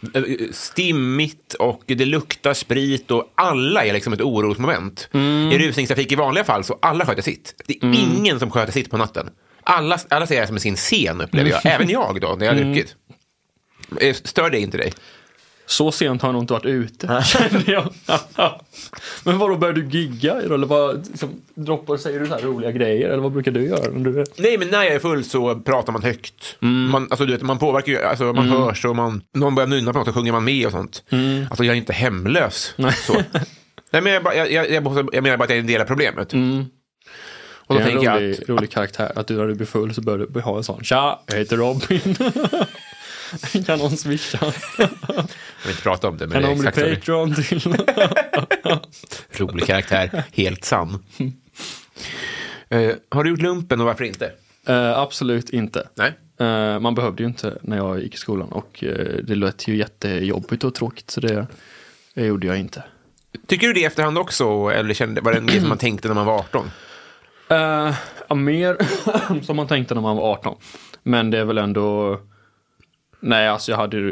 stimmigt och det luktar sprit och alla är liksom ett orosmoment. Mm. I rusningstrafik i vanliga fall så alla sköter sitt. Det är mm. ingen som sköter sitt på natten. Alla, alla ser det som sin scen upplever jag. Även jag då, när jag har druckit. Mm. Stör det inte dig? Så sent har jag nog inte varit ute, känner jag. Men vadå, börjar du gigga? Eller vad, liksom, droppar, säger du så här roliga grejer? Eller vad brukar du göra? När du är... Nej, men när jag är full så pratar man högt. Mm. Man, alltså, du vet, man påverkar ju, alltså, man mm. hörs och man, någon börjar nynna på något och sjunger man med och sånt. Mm. Alltså, jag är inte hemlös. Så. Nej, men jag, jag, jag, jag, jag menar bara att jag är en del av problemet. Mm. Och då det är en tänker rolig, jag att... rolig karaktär. Att du när du blir full så bör du ha en sån. Tja, jag heter Robin. Kan någon swisha? Jag vill inte prata om det, men kan det är någon exakt bli Patreon till? Rolig karaktär, helt sann. Uh, har du gjort lumpen och varför inte? Uh, absolut inte. Nej. Uh, man behövde ju inte när jag gick i skolan. Och uh, det lät ju jättejobbigt och tråkigt. Så det, det gjorde jag inte. Tycker du det i efterhand också? Eller kände, var det en grej som man tänkte när man var arton? Uh, ja, mer som man tänkte när man var arton. Men det är väl ändå... Nej, alltså jag hade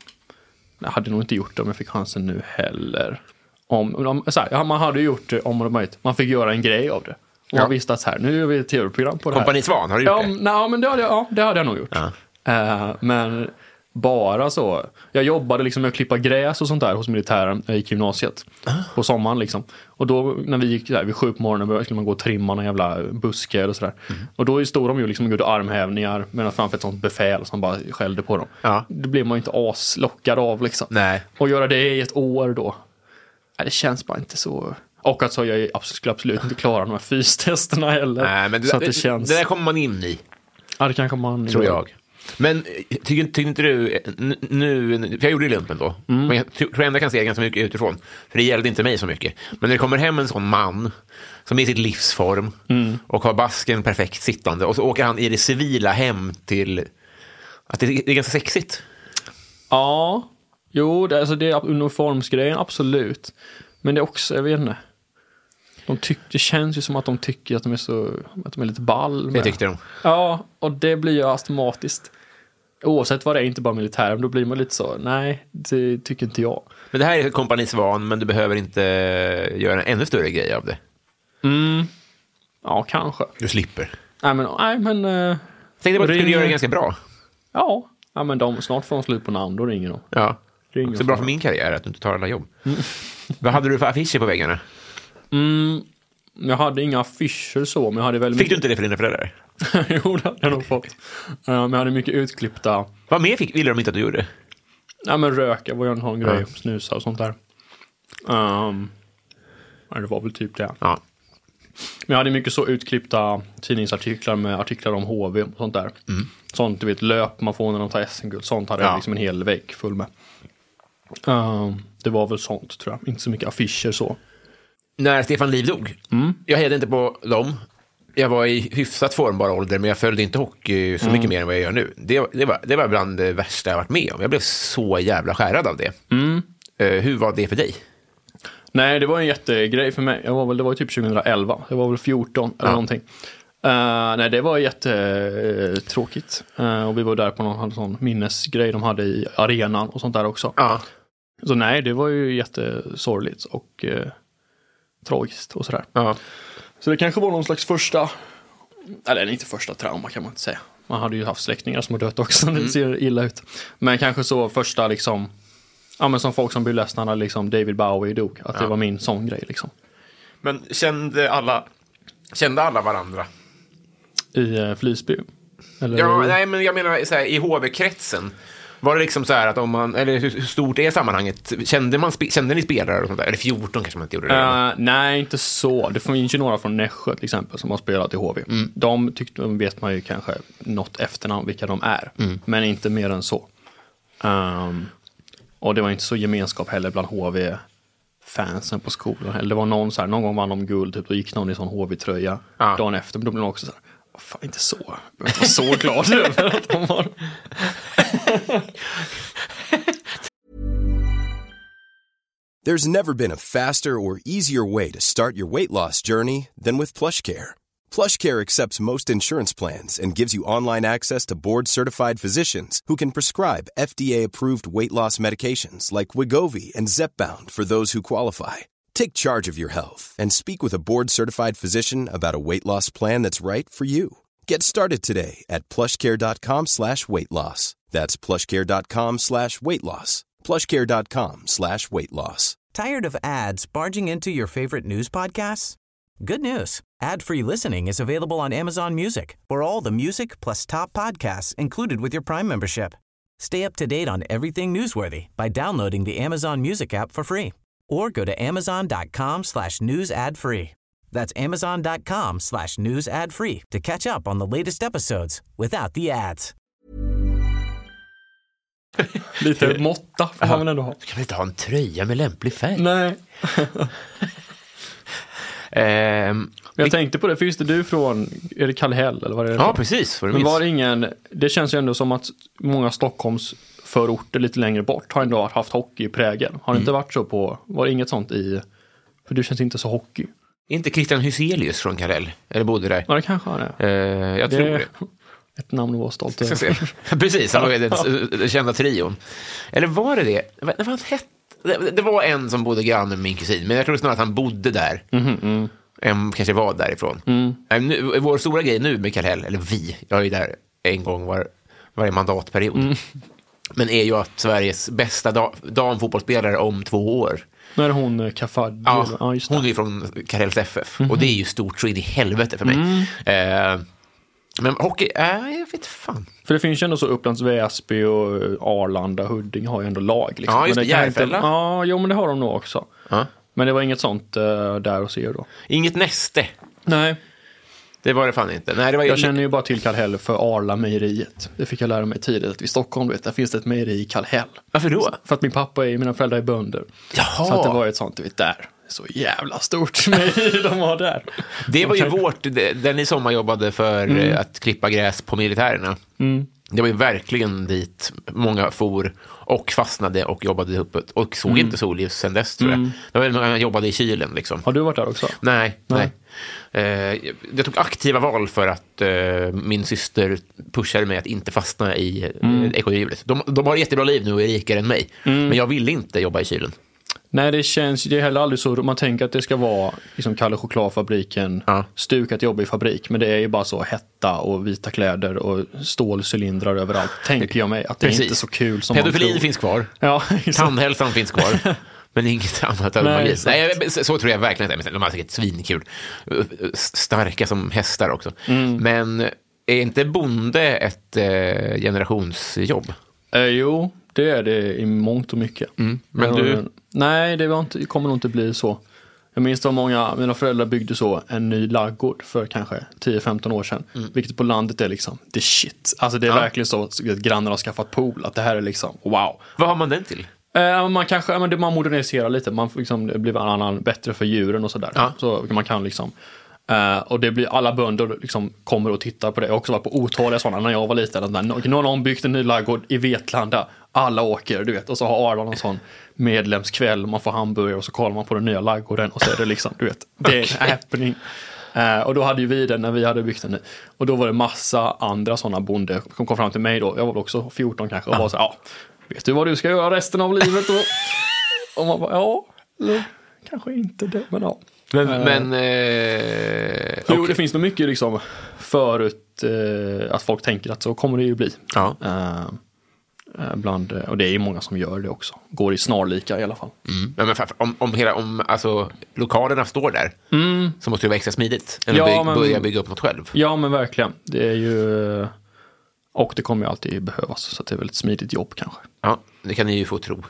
jag hade nog inte gjort det om jag fick chansen nu heller. Om, om så här, man hade gjort det om man, man fick göra en grej av det. Och ja. Man visste att så här, nu gör vi ett tv-program på det här. Kompani Svan, har du gjort ja, det? Nej, men det hade jag, ja, det hade jag nog gjort. Ja. Uh, men bara så. Jag jobbade liksom med att klippa gräs och sånt där hos militären i gymnasiet. Ah. På sommaren liksom. Och då när vi gick där vid sju på morgonen skulle man gå och trimma en jävla buske eller sådär. Mm. Och då stod de ju liksom och gjorde armhävningar medan framför ett sånt befäl som bara skällde på dem. Ja. Det blev man ju inte aslockad av liksom. Nej. Och göra det i ett år då. Nej, det känns bara inte så... Och att så jag absolut, skulle absolut inte klara de här fystesterna heller. Nej, men det, så att det, det känns... det där kommer man in i. Ja, det kanske man... Tror jag. Men tycker, tycker inte du nu, för jag gjorde ju lumpen då, mm. men jag tror ändå jag kan se ganska mycket utifrån, för det gällde inte mig så mycket. Men när det kommer hem en sån man som är i sitt livsform mm. och har basken perfekt sittande och så åker han i det civila hem till att det, det är ganska sexigt. Ja, jo, det, alltså det är uniformsgrejen, absolut. Men det är också, jag vet inte. De tyck, det känns ju som att de tycker att de är så att de är lite ball med. Det tyckte de. Ja, och det blir ju automatiskt. Oavsett vad det är, inte bara militär, då blir man lite så, nej, det tycker inte jag. Men det här är Kompani Svan, men du behöver inte göra en ännu större grej av det. Mm. Ja, kanske. Du slipper. Nej, men... Nej, men uh, tänkte bara att du skulle göra det ganska bra. Ja, ja men de, snart får de slut på namn, då ringer de. Ja, det är bra för min karriär att du inte tar alla jobb. Mm. Vad hade du för affischer på väggarna? Mm, jag hade inga affischer så, men jag hade väldigt Fick mycket... du inte det för dina föräldrar? Jo, det hade jag nog fått. Uh, men jag hade mycket utklippta... Vad mer fick, ville de inte att du gjorde? Ja, men röka var ju en sån grej, mm. snusa och sånt där. Um, ja, det var väl typ det. Ja. Men jag hade mycket så utklippta tidningsartiklar med artiklar om H V och sånt där. Mm. Sånt, du vet, löp man får när de tar S M-guld. Sånt hade ja. jag liksom en hel vägg full med. Um, det var väl sånt, tror jag. Inte så mycket affischer så. När Stefan Liv dog, mm. jag hejade inte på dem. Jag var i hyfsat formbar ålder, men jag följde inte hockey så mm. mycket mer än vad jag gör nu. Det, det, var, det var bland det värsta jag varit med om. Jag blev så jävla skärrad av det. Mm. Uh, hur var det för dig? Nej, det var en jättegrej för mig. Jag var väl, det var typ tjugoelva. Jag var väl fjorton eller ja. någonting. Uh, nej, det var jättetråkigt. Uh, och vi var där på någon sån minnesgrej de hade i arenan och sånt där också. Ja. Så nej, det var ju jättesorgligt och uh, tragiskt och sådär. Ja. Så det kanske var någon slags första, eller inte första trauma kan man inte säga. Man hade ju haft släktingar som har dött också, mm. det ser illa ut. Men kanske så första liksom, ja men som folk som blev ledsna när liksom David Bowie dog. Att ja. det var min sån grej liksom. Men kände alla, kände alla varandra? I uh, Flysby? Eller ja, nej men jag menar så här, i H V-kretsen. Var det liksom så här att om man, eller hur stort är sammanhanget? Kände, man, kände ni spelare och sånt där? Eller fjorton kanske man inte gjorde det? Uh, nej, inte så. Det finns ju några från Nässjö till exempel som har spelat i H V. Mm. De tyckte, vet man ju kanske något efternamn vilka de är. Mm. Men inte mer än så. Um, och det var inte så gemenskap heller bland H V-fansen på skolan. Eller det var någon så här, någon gång vann de guld typ, och gick någon i sån H V-tröja ah. dagen efter. Men då blev de också så här, fan, inte så. Jag var inte så glad över att de var... There's never been a faster or easier way to start your weight loss journey than with PlushCare. PlushCare accepts most insurance plans and gives you online access to board-certified physicians who can prescribe F D A-approved weight loss medications like Wegovy and Zepbound for those who qualify. Take charge of your health and speak with a board-certified physician about a weight loss plan that's right for you. Get started today at plushcare.com slash weight loss. That's plushcare.com slash weight loss. plushcare.com slash weight loss. Tired of ads barging into your favorite news podcasts? Good news. Ad-free listening is available on Amazon Music for all the music plus top podcasts included with your Prime membership. Stay up to date on everything newsworthy by downloading the Amazon Music app for free or go to amazon.com slash news ad free. That's amazon.com slash news ad free to catch up on the latest episodes without the ads. Lite måtta får man väl ändå ha. Kan vi inte ha en tröja med lämplig färg? Nej. um, jag vi... tänkte på det, för just det, du från, är det Kallhäll eller vad är det? Ja, från? precis. Men var det ingen, det känns ju ändå som att många Stockholms förorter lite längre bort har ändå haft hockey i prägen. Har det mm. inte varit så på, var det inget sånt i, för du känns inte så hockey. Inte Christian Hyselius från Kallhäll, eller bodde där? Ja, det kanske han är. Uh, jag det tror det. Ett namn att vara stolt över. Precis, han var ju den kända trion. Eller var det det? Vad, vad hette? Det, det var en som bodde granne med min kusin, men jag tror snarare att han bodde där. Mm, mm. En kanske var därifrån. Mm. Nu, vår stora grej nu med Kallhäll, eller vi, jag är ju där en gång var, varje mandatperiod. Mm. Men är ju att Sveriges bästa da, damfotbollsspelare om två år. När hon Kafad. Ja, ja just det. Hon är från Kallhälls F F. Mm. Och det är ju stort så in i helvete för mig. Mm. Eh, Men hockey, äh, jag vet fan. För det finns ju ändå så Upplands Väsby och Arlanda, Huddinge har ju ändå lag. Liksom. Ja, just det, Järfälla. Inte... Ja, jo, men det har de nog också. Ja. Men det var inget sånt uh, där att se då. Inget näste. Nej. Det var det fan inte. Nej, det var jag ju... känner ju bara till Kallhäll för Arla-mejeriet. Det fick jag lära mig tidigt. Att i Stockholm, vet, där finns det ett mejeri i Kallhäll. Varför då? Så, för att min pappa är, mina föräldrar är bönder. Jaha. Så att det var ett sånt, du vet, där. Så jävla stort mejeri de har där. Det var ju okay. vårt, där ni sommarjobbade för mm. att klippa gräs på militärerna. Mm. Det var ju verkligen dit många for och fastnade och jobbade uppe och såg mm. inte solljus sen dess, tror jag. Mm. Det var väldigt många som jobbade i kylen liksom. Har du varit där också? Nej, nej. nej. Eh, jag tog aktiva val för att eh, min syster pushade mig att inte fastna i mm. eh, ekorrhjulet. De, de har jättebra liv nu och är rikare än mig. Mm. Men jag ville inte jobba i kylen. Nej, det känns, det är heller aldrig så. Man tänker att det ska vara liksom Kalle chokladfabriken, ja. Stukat jobb i fabrik. Men det är ju bara så hetta och vita kläder och stålcylindrar överallt. Tänker jag mig att det Precis. Är inte så kul som pedofilin man tror. Finns kvar. Ja, tandhälsan finns kvar. Men inget annat av magi. Nej, så, så tror jag verkligen att de har säkert svinkul. Starka som hästar också. Mm. Men är inte bonde ett eh, generationsjobb? Eh, jo, det är det i mångt och mycket. Mm. Men, Men du... Nej, det var inte, kommer nog inte bli så. Jag minns att många, mina föräldrar byggde så en ny laggård för kanske tio femton år sedan. Mm. Vilket på landet är liksom, det shit. Alltså det är ja. verkligen så att grannarna har skaffat pool. Att det här är liksom, wow. Vad har man den till? Eh, man kanske, men det, man moderniserar lite. Man liksom, det blir en annan, bättre för djuren och sådär. Ja. Så man kan liksom... Uh, och det blir alla bönder liksom kommer och tittar på det. Jag har också varit på otaliga sådana när jag var liten. Där någon har byggt en ny laggård i Vetlanda. Alla åker, du vet. Och så har Arla en sån medlemskväll. Man får hamburgare och så kollar man på den nya laggården. Och så är det liksom, du vet, det är en happening. Uh, Eh, och då hade ju vi den när vi hade byggt den. Och då var det massa andra sådana bonder som kom fram till mig då. Jag var också fjorton kanske och ja. var så ja, vet du vad du ska göra resten av livet då? Och man bara, ja, eller, kanske inte det, men ja. Men, eh, men eh, jo, okay. det finns nog mycket liksom förut eh, att folk tänker att så kommer det ju bli. Ja. Eh, Bland, och det är ju många som gör det också. Går i snarlika i alla fall. Mm. Men, men för, om, om, hela, om alltså, lokalerna står där mm. så måste det vara extra smidigt. Eller ja, bygg, men, börja bygga upp något själv. Ja, men verkligen. Det är ju... Och det kommer ju alltid behövas. Så det är väl ett smidigt jobb kanske. Ja, det kan ni ju få tro.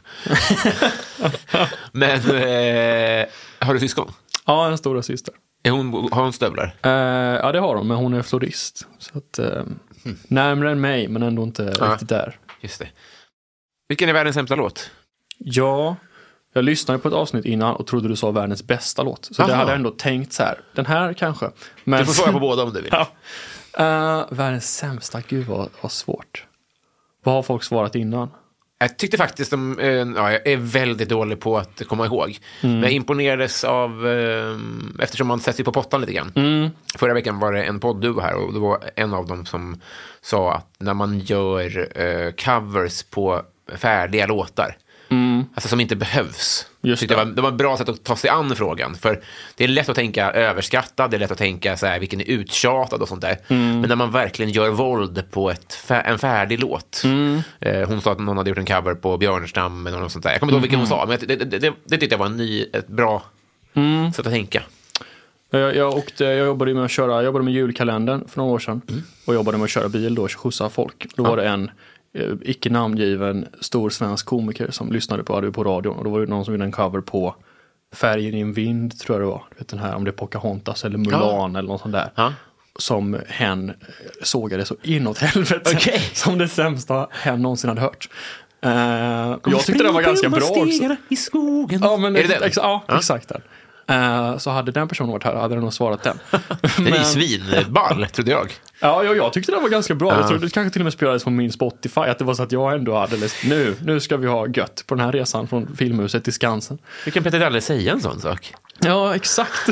Men eh, har du syskon? Ja, en stora syster. Är hon, har hon stövlar? Uh, ja, det har hon. Men hon är florist. Så att, uh, mm. närmare än mig, men ändå inte ja. riktigt där. Just det. Vilken är världens sämsta låt? Ja, jag lyssnade på ett avsnitt innan och trodde du sa världens bästa låt. Så Aha. det hade jag ändå tänkt så här. Den här kanske. Men... Du får svara på båda om du vill. Ja. Uh, världens sämsta, gud vad, vad svårt. Vad har folk svarat innan? Jag tyckte faktiskt de, eh, ja, jag är väldigt dålig på att komma ihåg. Mm. Men jag imponerades av, eh, eftersom man sätter sig på pottan lite grann. Mm. Förra veckan var det en poddduo här och det var en av dem som sa att när man gör eh, covers på färdiga låtar, mm. alltså som inte behövs. Just det. Det, var, det var ett bra sätt att ta sig an frågan. För det är lätt att tänka överskattad, det är lätt att tänka så här, vilken är uttjatad och sånt där. Mm. Men när man verkligen gör våld på ett, en färdig låt. Mm. Eh, hon sa att någon hade gjort en cover på Björnstam eller något sånt där. Jag kommer inte ihåg vilken hon sa, men det, det, det, det tyckte jag var en ny, ett bra mm. sätt att tänka. Jag, jag, åkte, jag jobbade med att köra, jag jobbade med julkalendern för några år sedan. Mm. Och jobbade med att köra bil då och skjutsa folk. Då ja. var det en icke namngiven stor svensk komiker som lyssnade på det på radion och då var det någon som gjorde en cover på Färgen i en vind, tror jag det var. Du vet den här, om det är Pocahontas eller Mulan ja. eller något sånt där. Ja. Som hen sågade så inåt helvete. Okay. Som det sämsta hen någonsin hade hört. Uh, jag tyckte det var ganska bra också. I skogen. Ja, men är det den? Ex- ja, ja, exakt den. Uh, så hade den personen varit här hade den nog svarat den. Den är svinball, trodde jag. Ja, jag, jag tyckte det var ganska bra. Ja. Jag trodde det kanske till och med spelades på min Spotify. Att det var så att jag ändå hade läst, nu, nu ska vi ha gött på den här resan från Filmhuset till Skansen. Vi kan Peter Dalle säga en sån sak. Ja, exakt.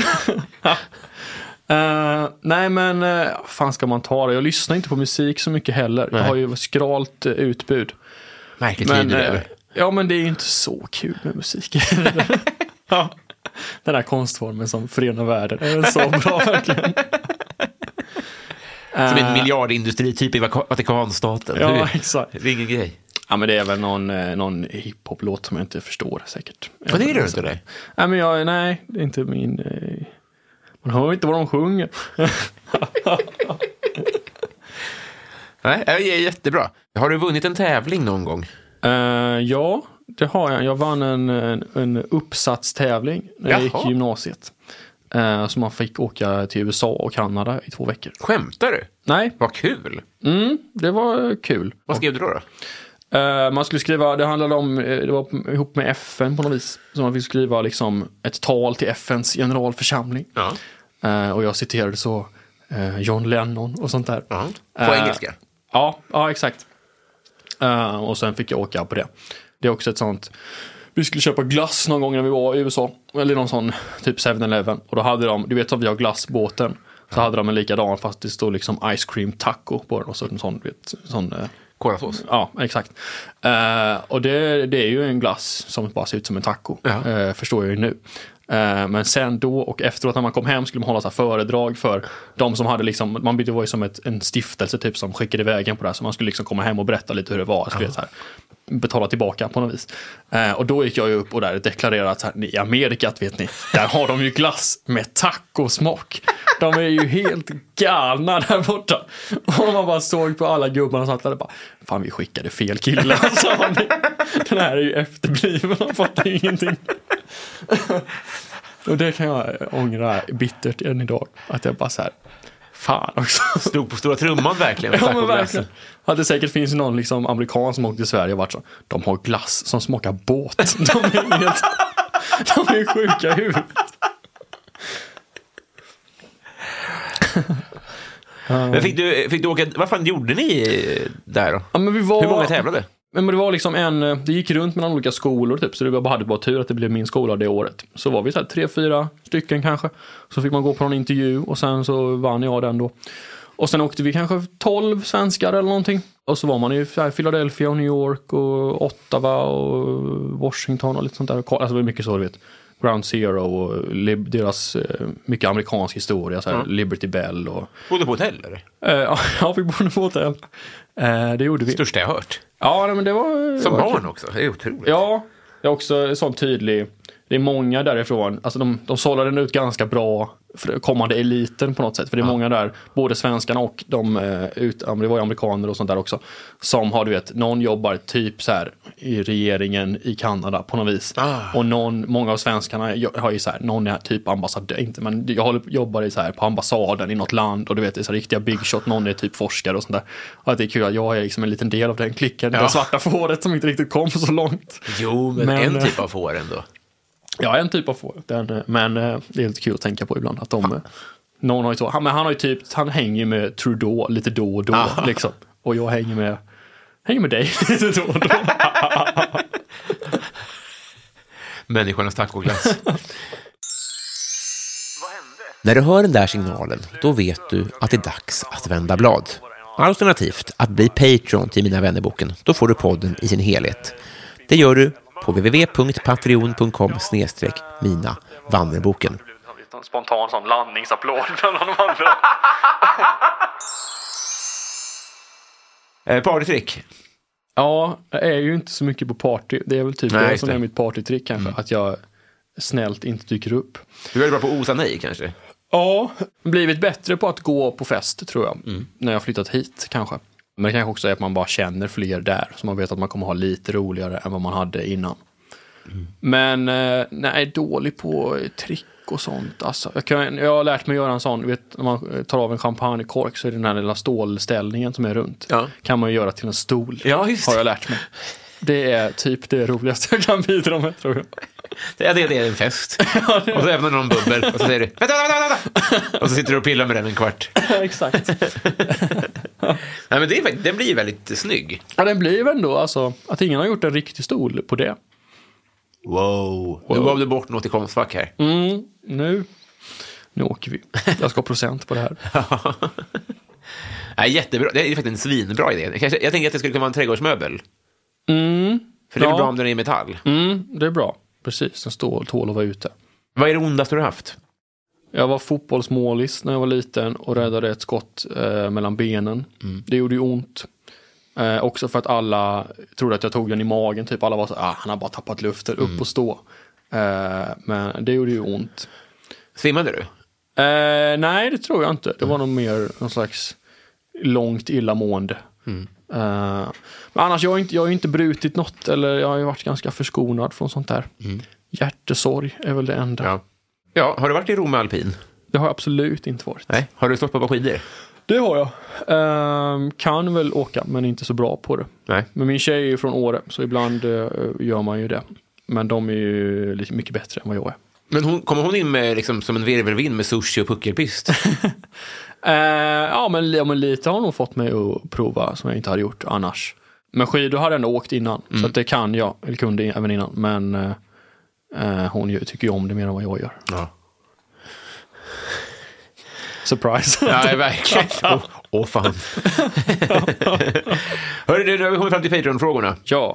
uh, nej, men uh, fan ska man ta det? Jag lyssnar inte på musik så mycket heller. Nej. Jag har ju skralt uh, utbud. Märkligt men, uh, Ja, men det är ju inte så kul med musik. Ja. Den här konstformen som förenar världen är så bra verkligen. Som en miljardindustri typ i Vatikanstaten. Ja, det, exakt. Det är ingen grej. Ja, men det är väl någon, någon hiphop-låt som jag inte förstår säkert. Vad är det inte det? Nej, men jag, nej, det är inte min... Man hör inte vad de sjunger. Nej, det är jättebra. Har du vunnit en tävling någon gång? Uh, ja, det har jag. Jag vann en, en, en uppsatstävling när jag Jaha. gick i gymnasiet. Uh, så man fick åka till U S A och Kanada i två veckor. Skämtar du? Nej. Vad kul. Mm, det var kul. Vad skrev du då? då? Uh, man skulle skriva, det handlade om, det var ihop med F N på något vis. Så man fick skriva liksom ett tal till F N:s generalförsamling. Ja. Uh, och jag citerade så uh, John Lennon och sånt där. Ja. På uh, engelska? Ja, ja exakt. Uh, och sen fick jag åka på det. Det är också ett sånt... Vi skulle köpa glass någon gång när vi var i U S A. Eller någon sån typ seven eleven. Och då hade de, du vet att vi har glassbåten. Så ja. hade de en likadan fast det stod liksom ice cream taco på den. Och så en sån, vet, sån... Uh, Kolasås? Ja, exakt. Uh, och det, det är ju en glass som bara ser ut som en taco. Ja. Uh, förstår jag ju nu. Uh, men sen då och efteråt när man kom hem skulle man hålla så här föredrag för de som hade liksom, man det var ju som ett, en stiftelse typ som skickade iväg en på det här, så man skulle liksom komma hem och berätta lite hur det var, skulle så här, betala tillbaka på något vis. Uh, och då gick jag ju upp och där deklarerade att så här, i Amerika vet ni, där har de ju glass med tacosmak. De är ju helt galna där borta. Och man bara såg på alla gubbarna och satt där och bara, fan vi skickade fel killar. Den här är ju efterbliven, man fattar ju ingenting. Och det kan jag ångra bittert än idag. Att jag bara så här, fan också. Stod på stora trumman verkligen. Ja, men verkligen. Att det säkert finns någon liksom amerikan som åkte till Sverige och varit så, de har glass som smakar båt. De är helt, de är sjuka i huvudet. Men fick du, fick du åka, vad fan gjorde ni där då? Ja, men vi var, hur många tävlade? Men det var liksom en, det gick runt mellan olika skolor typ, så det var bara, hade bara tur att det blev min skola det året. Så var vi så här tre, fyra stycken kanske. Så fick man gå på en intervju och sen så vann jag den då. Och sen åkte vi kanske tolv svenskar eller någonting. Och så var man i Philadelphia och New York och Ottawa och Washington och lite sånt där. Alltså det var mycket så, du vet. Ground Zero och lib- deras eh, mycket amerikansk historia, så här, mm. Liberty Bell och... Bodde på hotell eller? Eh, ja, vi bodde på hotell. Eh, det gjorde vi. Största jag hört. Ja, men det var... Som det var barn kul. också, det är otroligt. Ja, det är också sån tydlig... Det är många därifrån, alltså de, de sållar den ut ganska bra för kommande eliten på något sätt. För det är ja. många där, både svenskarna och de ut, det var ju amerikaner och sånt där också, som har, du vet, någon jobbar typ så här i regeringen i Kanada på något vis. Ah. Och någon, många av svenskarna har ju så här, någon är typ ambassadör, inte, men jag håller, jobbar i så här på ambassaden i något land och du vet, det är så här riktiga big shot, någon är typ forskare och sånt där. Och att det är kul att jag är liksom en liten del av den klicken, ja. det svarta fåret som inte riktigt kom så långt. Jo, men, men en typ av får ändå. Ja, en typ av får. Den, men det är lite kul att tänka på ibland att de, ja. någon har ju så, han, men han har ju typ, han hänger med Trudeau lite då och då ah. liksom. Och jag hänger med hänger med dig lite då och då. Människornas tacoglass. Vad hände? När du hör den där signalen, då vet du att det är dags att vända blad. Alternativt att bli Patreon till Mina Vännerboken. Då får du podden i sin helhet. Det gör du på w w w punkt patreon punkt com snedstreck mina vandrarboken. En spontan sån landningsapplåd mellan de andra. eh, Partytrick. Ja, jag är ju inte så mycket på party. Det är väl typ nej, det som är mitt partytrick kanske. Mm. Att jag snällt inte dyker upp. Du är bra på att osa nej kanske? Ja, blivit bättre på att gå på fest tror jag. Mm. När jag flyttat hit kanske. Men det kanske också är att man bara känner fler där. Så man vet att man kommer ha lite roligare än vad man hade innan. Mm. Men eh, nej, dålig på trick och sånt. Alltså, jag, kan, jag har lärt mig göra en sån. Vet, när man tar av en champagnekork så är det den här lilla stålställningen som är runt. Ja. Kan man göra till en stol. Ja, just. Har jag lärt mig. Det är typ det roligaste jag kan bidra med, tror jag. Ja, det, det är en fest. Ja, det... Och så öppnar någon bubbel och så säger du vänta, vänta, vänta. Och så sitter du och pillar med den en kvart. Ja, exakt. Nej, men det är, den blir väldigt snygg. Ja, den blir väl ändå alltså, att ingen har gjort en riktig stol på det. Wow. Nu gav du bort något i Konstfack här. Mm, nu. Nu åker vi. Jag ska ha procent på det här. Nej, jättebra. Det är faktiskt en svinbra idé. Jag, jag tänker att det skulle kunna vara en trädgårdsmöbel. Mm. För det är ja. bra om den är i metall. Mm, det är bra. Precis, den står tål att vara ute. Vad är det ondaste du har haft? Jag var fotbollsmålis när jag var liten och räddade ett skott eh, mellan benen. Mm. Det gjorde ju ont. Eh, också för att alla trodde att jag tog den i magen. Typ alla var så ah, han har bara tappat luften, upp mm. och stå. Eh, men det gjorde ju ont. Svimmade du? Eh, nej, det tror jag inte. Det var mm. nog mer någon slags långt illamående. Mm. Uh, men annars jag har inte jag har inte brutit något, eller jag har ju varit ganska förskonad från sånt där. Mm. Hjärtesorg är väl det enda. Ja. Ja, har du varit i Rom med alpin? Det har jag absolut inte varit. Nej, har du stått på skidor? Det har jag. Uh, kan väl åka, men inte så bra på det. Nej. Men min tjej är ju från Åre, så ibland uh, gör man ju det. Men de är ju lite mycket bättre än vad jag är. Men hon, kommer hon in med liksom som en virvelvind med sushi och puckelpist? Uh, ja, men, ja, men lite har hon fått mig att prova som jag inte hade gjort annars. Men skidor hade jag ändå åkt innan. Mm. Så att det kan jag, eller kunde även innan. Men uh, uh, hon gör, tycker ju om det mer än vad jag gör. Ja. Surprise. Ja, verkligen. Åh, oh, oh, fan. Hörru du, nu har vi kommit fram till Patreon-frågorna. Ja.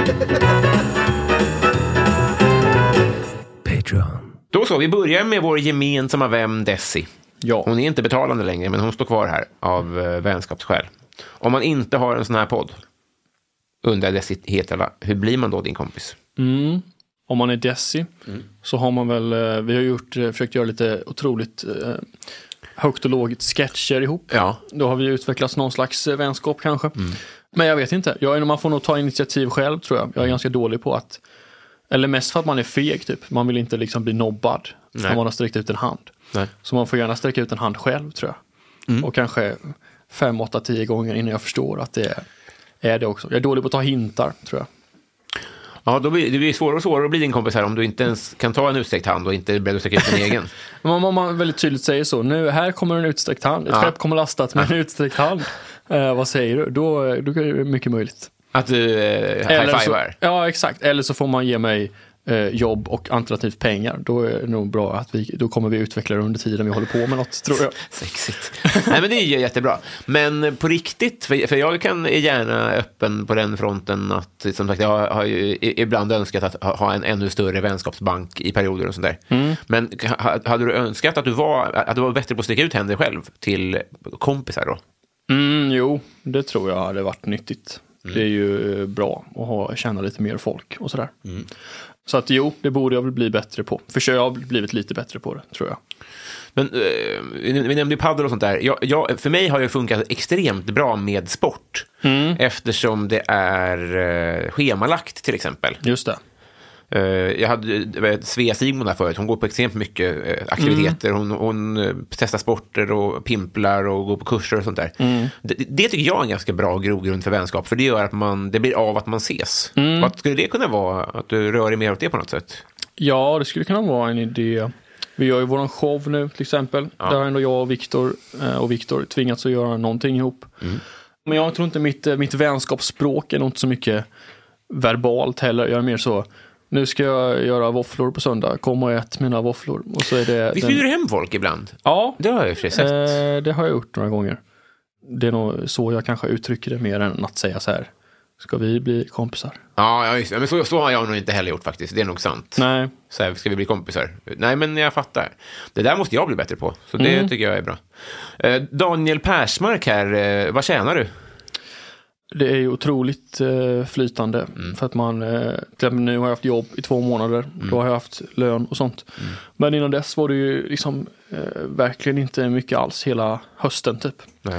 Patreon. Då så, vi börjar med vår gemensamma vän Desi. Ja. Hon är inte betalande längre, men hon står kvar här av uh, vänskapsskäl. Om man inte har en sån här podd, undrar Desi helt alla, hur blir man då din kompis? Mm. Om man är Desi mm. så har man väl, uh, vi har gjort, uh, försökt göra lite otroligt uh, högt och lågt sketcher ihop. Ja. Då har vi utvecklats någon slags uh, vänskap kanske. Mm. Men jag vet inte, jag, man får nog ta initiativ själv tror jag. Jag är ganska dålig på att, eller mest för att man är feg typ. Man vill inte liksom bli nobbad. Så man har sträckt ut en hand. Nej. Så man får gärna sträcka ut en hand själv tror jag. Mm. Och kanske fem, åtta, tio gånger innan jag förstår att det är, är det också. Jag är dålig på att ta hintar tror jag. Ja, då blir det blir svårare och svårare att bli din kompis här om du inte ens kan ta en utsträckt hand och inte är beredd att sträcka ut din egen. Men om man väldigt tydligt säger så, nu här kommer en utsträckt hand. Ett ja. skepp kommer lastat med en utsträckt hand. Eh, vad säger du? Då, då är det mycket möjligt. Att du eh, high-fivar? Ja, exakt. Eller så får man ge mig eh, jobb och alternativt pengar. Då är det nog bra att vi, då kommer vi utveckla det under tiden vi håller på med något, tror jag. Sexigt. Nej, men det är ju jättebra. Men på riktigt, för, för jag kan är gärna öppen på den fronten att, som sagt, jag har ju ibland önskat att ha en ännu större vänskapsbank i perioder och sånt där. Mm. Men hade du önskat att du var, att du var bättre på att sticka ut händer själv till kompisar då? Mm, jo, det tror jag hade varit nyttigt. Mm. Det är ju bra att ha, känna lite mer folk och sådär. Mm. Så att jo, det borde jag väl bli bättre på. För jag har blivit lite bättre på det, tror jag. Men eh, vi nämnde ju paddel och sånt där. Jag, jag, för mig har det funkat extremt bra med sport. Mm. Eftersom det är eh, schemalagt till exempel. Just det. Uh, jag hade Svea Sigmund där förut. Hon går på extremt mycket uh, aktiviteter. Mm. Hon, hon uh, testar sporter och pimplar och går på kurser och sånt där. Mm. Det, det tycker jag är en ganska bra grogrund för vänskap. För det gör att man, det blir av att man ses. Mm. Vad skulle det kunna vara? Att du rör dig mer åt det på något sätt? Ja, det skulle kunna vara en idé. Vi gör ju våran show nu till exempel. Ja. Där har ändå jag och Viktor uh, och Viktor tvingats att göra någonting ihop. Mm. Men jag tror inte mitt, mitt vänskapsspråk är nog inte så mycket verbalt heller. Jag är mer så: nu ska jag göra våfflor på söndag. Kom och ät mina våfflor. Och så är det. Visst bjuder du hem folk ibland? Ja. Det har jag ju sett. Eh, det har jag gjort några gånger. Det är nog så jag kanske uttrycker det mer än att säga så här: ska vi bli kompisar? Ja, ja just det. Men så, så har jag nog inte heller gjort faktiskt. Det är nog sant. Nej. Så här, ska vi bli kompisar? Nej, men jag fattar. Det där måste jag bli bättre på. Så det mm. tycker jag är bra. Eh, Daniel Persmark här. Eh, vad tjänar du? Det är ju otroligt eh, flytande. Mm. För att man, eh, nu har jag haft jobb i två månader. Mm. Då har jag haft lön och sånt. Mm. Men innan dess var det ju liksom eh, verkligen inte mycket alls hela hösten typ. Nej.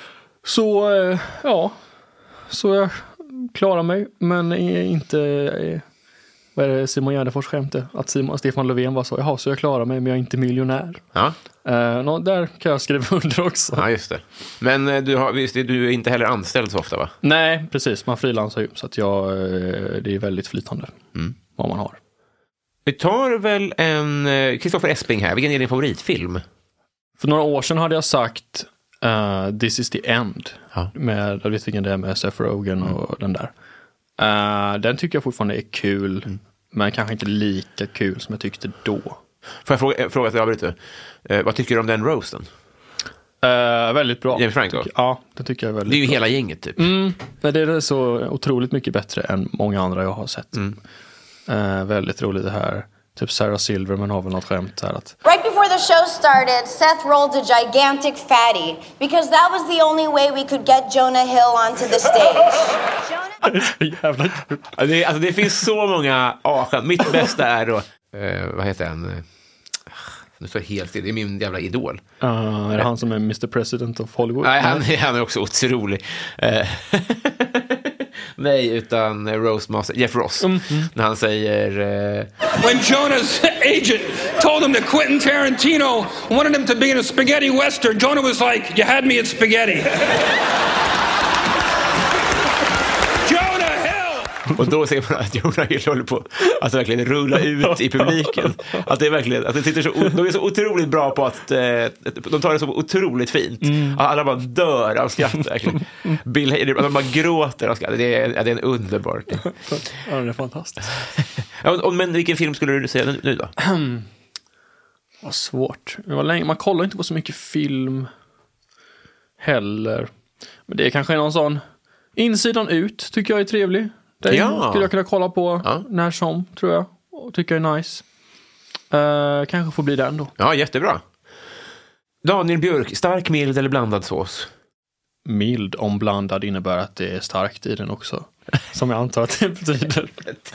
Så eh, ja, så jag klarar mig. Men inte, eh, vad är det Simon Gärdenfors skämte? Att Simon, Stefan Löfven var så: jaha, så jag klarar mig men jag är inte miljonär. Ja. Uh, no, där kan jag skriva under också. Ja, just det. Men uh, du, har, visst, du är inte heller anställd så ofta, va? Nej, precis. Man frilansar ju. Så att jag, uh, det är väldigt flytande mm. vad man har. Vi tar väl en Kristoffer uh, Esping här. Vilken är din favoritfilm? För några år sedan hade jag sagt uh, This is the end. Ja. Med, jag vet vilken det är, med Seth Rogen och mm. den där. Uh, den tycker jag fortfarande är kul. Mm. Men kanske inte lika kul som jag tyckte då. Får jag fråga, fråga till Abrit, eh, vad tycker du om den roasten? Uh, väldigt bra. James Franco? Tycker, ja, det tycker jag är väldigt bra. Det är ju bra. hela gänget typ. Mm, men det är så otroligt mycket bättre än många andra jag har sett. Mm. Uh, väldigt roligt det här. Typ Sarah Silverman har väl något skämt här att... Right before the show started, Seth rolled a gigantic fatty because that was the only way we could get Jonah Hill onto the stage. Det är så jävla kul. Det, alltså, det finns så många avskämt. Mitt bästa är då... Uh, vad heter han? Uh, nu står jag helt still. Det är min jävla idol. Uh, är det han som är mister President of Hollywood? Nej, han, han är också otrolig. Uh, Nej, utan Roastmaster, Jeff Ross. Mm. Mm. När han säger... Uh, When Jonah's agent told him that Quentin Tarantino wanted him to be in a spaghetti western, Jonah was like, you had me at spaghetti. Och då ser man att Jonah Hill håller på att verkligen rulla ut i publiken. Att det är verkligen, att det sitter så, de är så otroligt bra på att eh, de tar det så otroligt fint. Mm. Alla bara dör av skratt verkligen. Bill, de bara gråter av skratt. Det är, det är en underbar. Ja, det är fantastiskt. Ja, men vilken film skulle du säga nu då? Vad svårt. Det var länge, man kollar inte på så mycket film heller. Men det är kanske någon sån Insidan ut tycker jag är trevlig. Den ja. skulle jag kunna kolla på ja. när som, tror jag. Och tycker jag är nice. Uh, kanske får bli den då. Ja, jättebra. Daniel Björk, stark, mild eller blandad sås? Mild om blandad innebär att det är starkt i den också. Som jag antar att det betyder.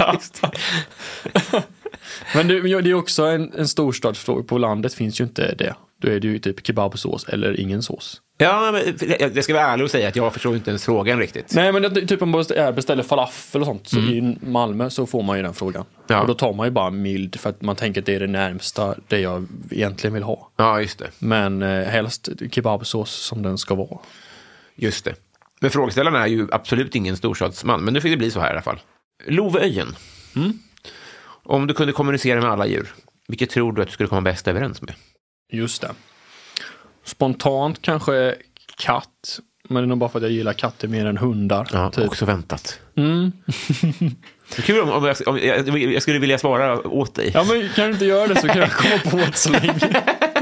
Men det, det är också en, en storstadsfråga. På landet finns ju inte det. Då är det ju typ kebabsås eller ingen sås. Ja, men jag ska vara ärlig och säga att jag förstår inte ens frågan riktigt. Nej, men det, typ om man beställer falafel och sånt så mm. i Malmö så får man ju den frågan. Ja. Och då tar man ju bara mild för att man tänker att det är det närmsta det jag egentligen vill ha. Ja, just det. Men eh, helst kebabsås som den ska vara. Just det. Men frågeställaren är ju absolut ingen storstadsman, men nu fick det bli så här i alla fall. Loveöjen. Mm. Om du kunde kommunicera med alla djur, vilket tror du att du skulle komma bäst överens med? Just det. Spontant kanske katt, Men det är nog bara för att jag gillar katter mer än hundar. Ja, typ. Också väntat. Mm. Det är kul om, om, jag, om jag, jag skulle vilja svara åt dig. Ja, men kan du inte göra det så kan jag komma på ett så länge.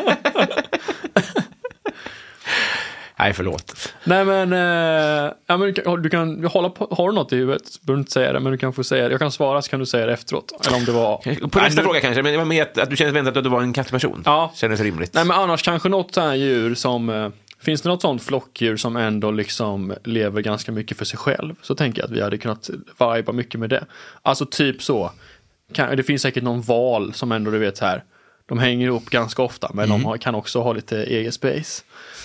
Nej, förlåt. Nej, men, eh, ja, men du kan, du kan hålla på, har du något i huvudet? Du behöver inte säga det, men du kan få säga det. Jag kan svara så kan du säga det efteråt. Eller om det var... På nästa Nej, fråga kanske, men det var med att, att du kändes väntat att du var en kattperson. Ja. Kändes rimligt. Nej, men annars kanske något så här djur som... Eh, finns det något sånt flockdjur som ändå liksom lever ganska mycket för sig själv, så tänker jag att vi hade kunnat viba mycket med det. Alltså typ så. Kan, det finns säkert någon val som ändå, du vet här, de hänger upp ganska ofta, men mm. de har, kan också ha lite egen space.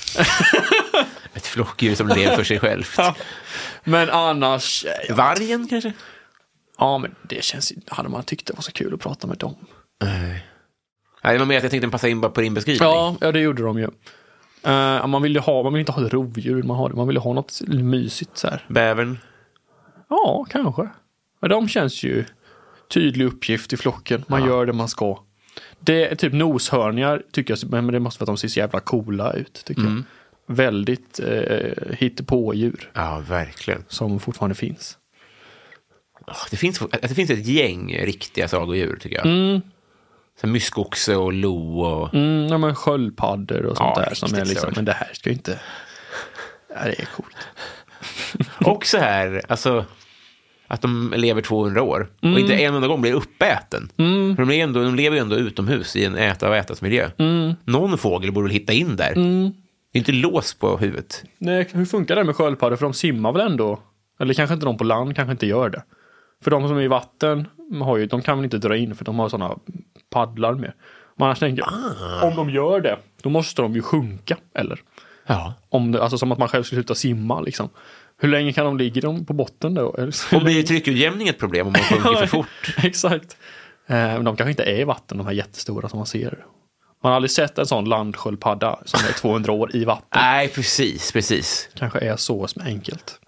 Ett flockdjur som lever för sig själv. Ja. Men annars... Vargen kanske? Ja, men det känns... Hade man tyckt det var så kul att prata med dem. Nej. Nej, det var mer att jag tänkte passa in bara på din beskrivning. Ja, ja, det gjorde de ju. Uh, man vill ju ha, man vill inte ha ett rovdjur, man, har, man vill ha något mysigt så här. Bävern? Ja, kanske. Men de känns ju tydlig uppgift i flocken. Man ja. gör det man ska. Det är typ noshörningar tycker jag, men det måste vara att de ser så jävla coola ut tycker mm. jag. Väldigt eh, hittepådjur. Ja, verkligen. Som fortfarande finns. Oh, det finns. Det finns ett gäng riktiga sagodjur tycker jag. Mm. Som myskoxe och lo och... Mm, ja, men sköldpaddor och sånt ja, där. Som är liksom, men det här ska ju inte... Ja, det är coolt. Och så här, alltså... Att de lever tvåhundra år. Mm. Och inte en enda gång blir uppäten. Mm. För de, är ändå, de lever ju ändå utomhus i en äta och ätas miljö. Mm. Någon fågel borde väl hitta in där. Mm. Det är inte lås på huvudet. Nej, hur funkar det med sköldpaddor? För de simmar väl ändå? Eller kanske inte de på land, kanske inte gör det. För de som är i vatten, har ju, de kan väl inte dra in för de har sådana paddlar med. Men annars tänker jag, ah. om de gör det, då måste de ju sjunka, eller? Ja. Om det, alltså som att man själv skulle sluta simma, liksom. Hur länge kan de ligga de på botten då? Och blir tryckutjämning ett problem om man sjunker för fort? Exakt. Eh, men de kanske inte är i vatten, de här jättestora som man ser. Man har aldrig sett en sån landsköldpadda som är tvåhundra år i vatten. Nej, precis, precis. Kanske är så som enkelt.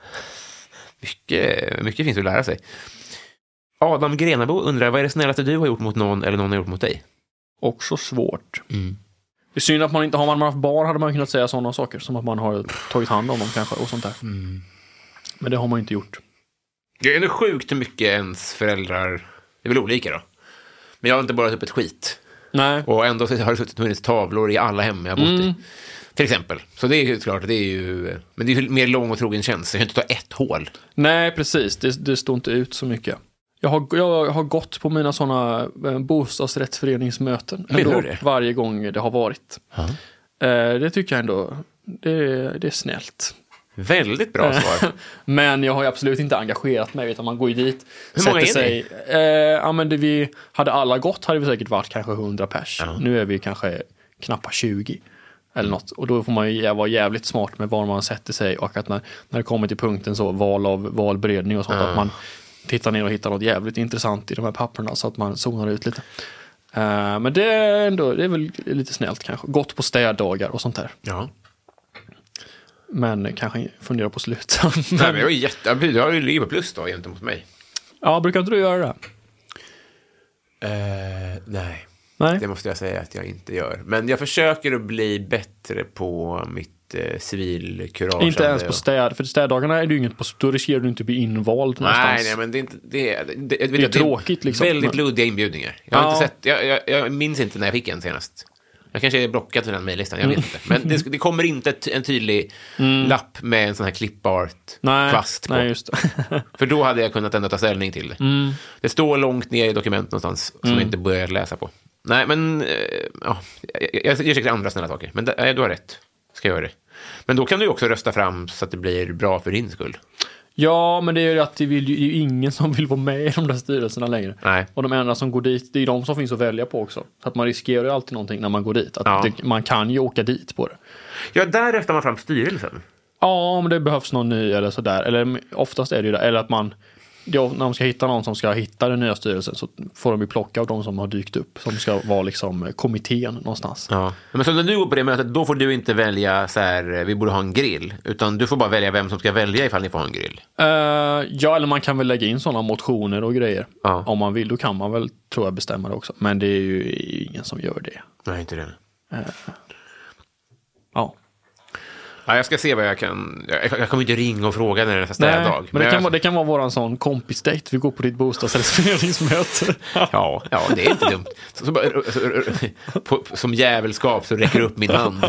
Mycket, mycket finns att lära sig. Adam Grenabo undrar, vad är det snällaste du har gjort mot någon eller någon har gjort mot dig? Också svårt. Mm. Det är synd att man inte har man haft barn hade man kunnat säga sådana saker som att man har tagit hand om dem kanske och sånt där. Mm. Men det har man inte gjort. Det är ändå sjukt hur mycket ens föräldrar, det är väl olika då. Men jag har inte bara upp ett skit. Nej. Och ändå så har det suttit funnits tavlor i alla hem jag har bott mm. i. Till exempel. Så det är ju klart, det är ju, men det är ju mer lång och trogen tjänst. Jag kan inte ta ett hål. Nej, precis. Det, det står inte ut så mycket. Jag har, jag har gått på mina sådana bostadsrättsföreningsmöten ändå, varje gång det har varit. Uh-huh. Eh, det tycker jag ändå, det, det är snällt. Väldigt bra svar. Men jag har ju absolut inte engagerat mig, utan man går ju dit. Hur många är sig, eh, ja, men det vi hade alla gått hade vi säkert varit kanske hundra pers. Uh-huh. Nu är vi kanske knappa tjugo. Eller något. Och då får man ju vara jävligt smart med var man sätter sig. Och att när, när det kommer till punkten så val av valberedning och sånt. Uh. Att man tittar ner och hittar något jävligt intressant i de här papperna. Så att man zonar ut lite. Uh, men det är ändå, det är väl lite snällt kanske. Gått på städdagar och sånt där. Ja. Men kanske fundera på sluta. Nej, men jag är jätte... Du har ju liv plus då gentemot mig. Ja, brukar inte du göra det? Uh, nej. Nej. Det måste jag säga att jag inte gör. Men jag försöker att bli bättre på mitt eh, civilkurage. Inte ens på städ. För städdagarna är du inget på. Då riskerar du inte att bli invald någonstans. Nej, nej, men det är inte... Det, det, det, det är det, tråkigt liksom. Väldigt luddiga inbjudningar. Jag har ja. inte sett... Jag, jag, jag minns inte när jag fick en senast. Jag kanske är blockad för den mejllistan, jag vet inte. Men det, det kommer inte ett, en tydlig mm. lapp med en sån här clipart kvast på. Nej, just det. För då hade jag kunnat ändå ta ställning till det. Mm. Det står långt ner i dokument någonstans som mm. jag inte börjar läsa på. Nej, men ja, jag, jag, jag gör säkert andra snälla saker. Men det, du har rätt. Ska jag göra det. Men då kan du också rösta fram så att det blir bra för din skull. Ja, men det är ju att det, vill, det är ju ingen som vill vara med i de där styrelserna längre. Nej. Och de enda som går dit, det är de som finns att välja på också. Så att man riskerar ju alltid någonting när man går dit. Att ja. det, man kan ju åka dit på det. Ja, där röstar man fram styrelsen. Ja, om det behövs någon ny eller sådär. Eller oftast är det ju det. Eller att man... Ja, när de ska hitta någon som ska hitta den nya styrelsen så får de ju plocka av de som har dykt upp. Som ska vara liksom kommittén någonstans. Ja. Men så när du går på det mötet, då får du inte välja så här, vi borde ha en grill. Utan du får bara välja vem som ska välja ifall ni får ha en grill. Uh, ja, eller man kan väl lägga in sådana motioner och grejer. Ja. Om man vill, då kan man väl, tror jag, bestämma det också. Men det är ju ingen som gör det. Nej, inte det. Uh, ja. Ja, jag ska se vad jag kan. Jag, jag kommer inte ringa och fråga när det är nästa städdag. Men, men det, kan jag... vara, det kan vara våran sån kompisdate. Vi går på ditt bostadsrättsföreningsmöte. ja, ja, det är inte dumt. Så, så, så, på, som jävelskap så räcker upp min hand.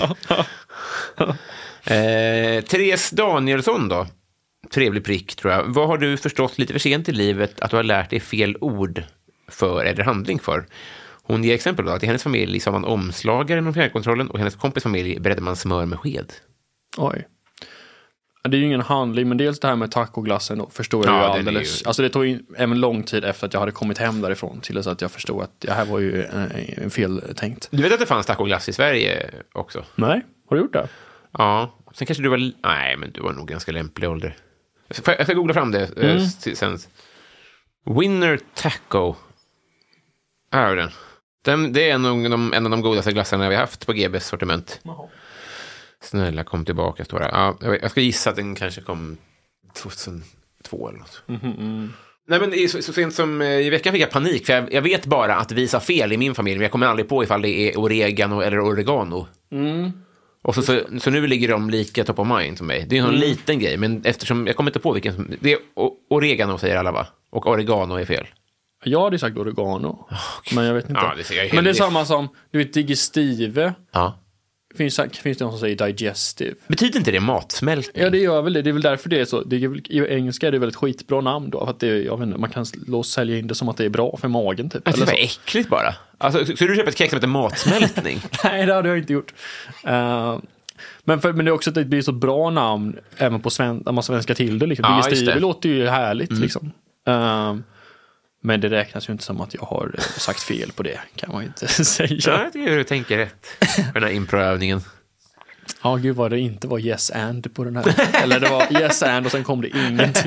eh, Therese Danielsson då. Trevlig prick, tror jag. Vad har du förstått lite för sent i livet att du har lärt dig fel ord för eller handling för? Hon ger exempel då att i hennes familj sa man omslagare inom fjärrkontrollen och hennes kompis familj beredde man smör med sked. Oj. Det är ju ingen handling, men dels det här med tacoglassen då, förstår jag ja, ju alldeles. Ju... Alltså det tog ju även lång tid efter att jag hade kommit hem därifrån till dess att jag förstod att det här var ju en, en fel tänkt. Du vet att det fanns tacoglass i Sverige också? Nej, har du gjort det? Ja, sen kanske du var... Nej, men du var nog ganska lämplig ålder. Jag ska googla fram det mm. eh, sen. Winner Taco. Här är den. den. Det är en av, de, en av de godaste glassarna vi har haft på G B:s sortiment. Jaha. Snälla, kom tillbaka, står det. Ja, jag ska gissa att den kanske kom tjugohundratvå eller något. Mm-hmm, mm. Nej, men så, så sent som i veckan fick jag panik. För jag, jag vet bara att vi sa fel i min familj. Men jag kommer aldrig på ifall det är oregano eller oregano. Mm. Och så, så, så nu ligger de lika top of mind som mig. Det är en mm. liten grej. Men eftersom jag kommer inte på vilken som... Det är oregano säger alla, va? Och oregano är fel. Jag hade sagt oregano. Okay. Men jag vet inte. Ja, det ser jag men det är samma som, du vet, digestive. Ja. Finns, finns det någon som säger digestive? Betyder inte det matsmältning? Ja, det gör väl det. Det är väl därför det är så. Det är väl, i engelska är det väl ett skitbra namn då. För att det, jag vet inte, man kan låsa sälja in det som att det är bra för magen typ. Alltså, eller det är så. Äckligt bara. Alltså, så, så du köper ett kex som heter matsmältning? Nej, det hade jag inte gjort. Uh, men, för, men det är också att det blir så bra namn även på sven, när man svenskar till det. Liksom. Ja, digestive det låter ju härligt mm. liksom. Uh, Men det räknas ju inte som att jag har sagt fel på det, kan man inte säga. Ja, jag tycker du tänker rätt för den här improövningen. Ja, gud vad det inte var yes and på den här. Eller det var yes and och sen kom det ingenting.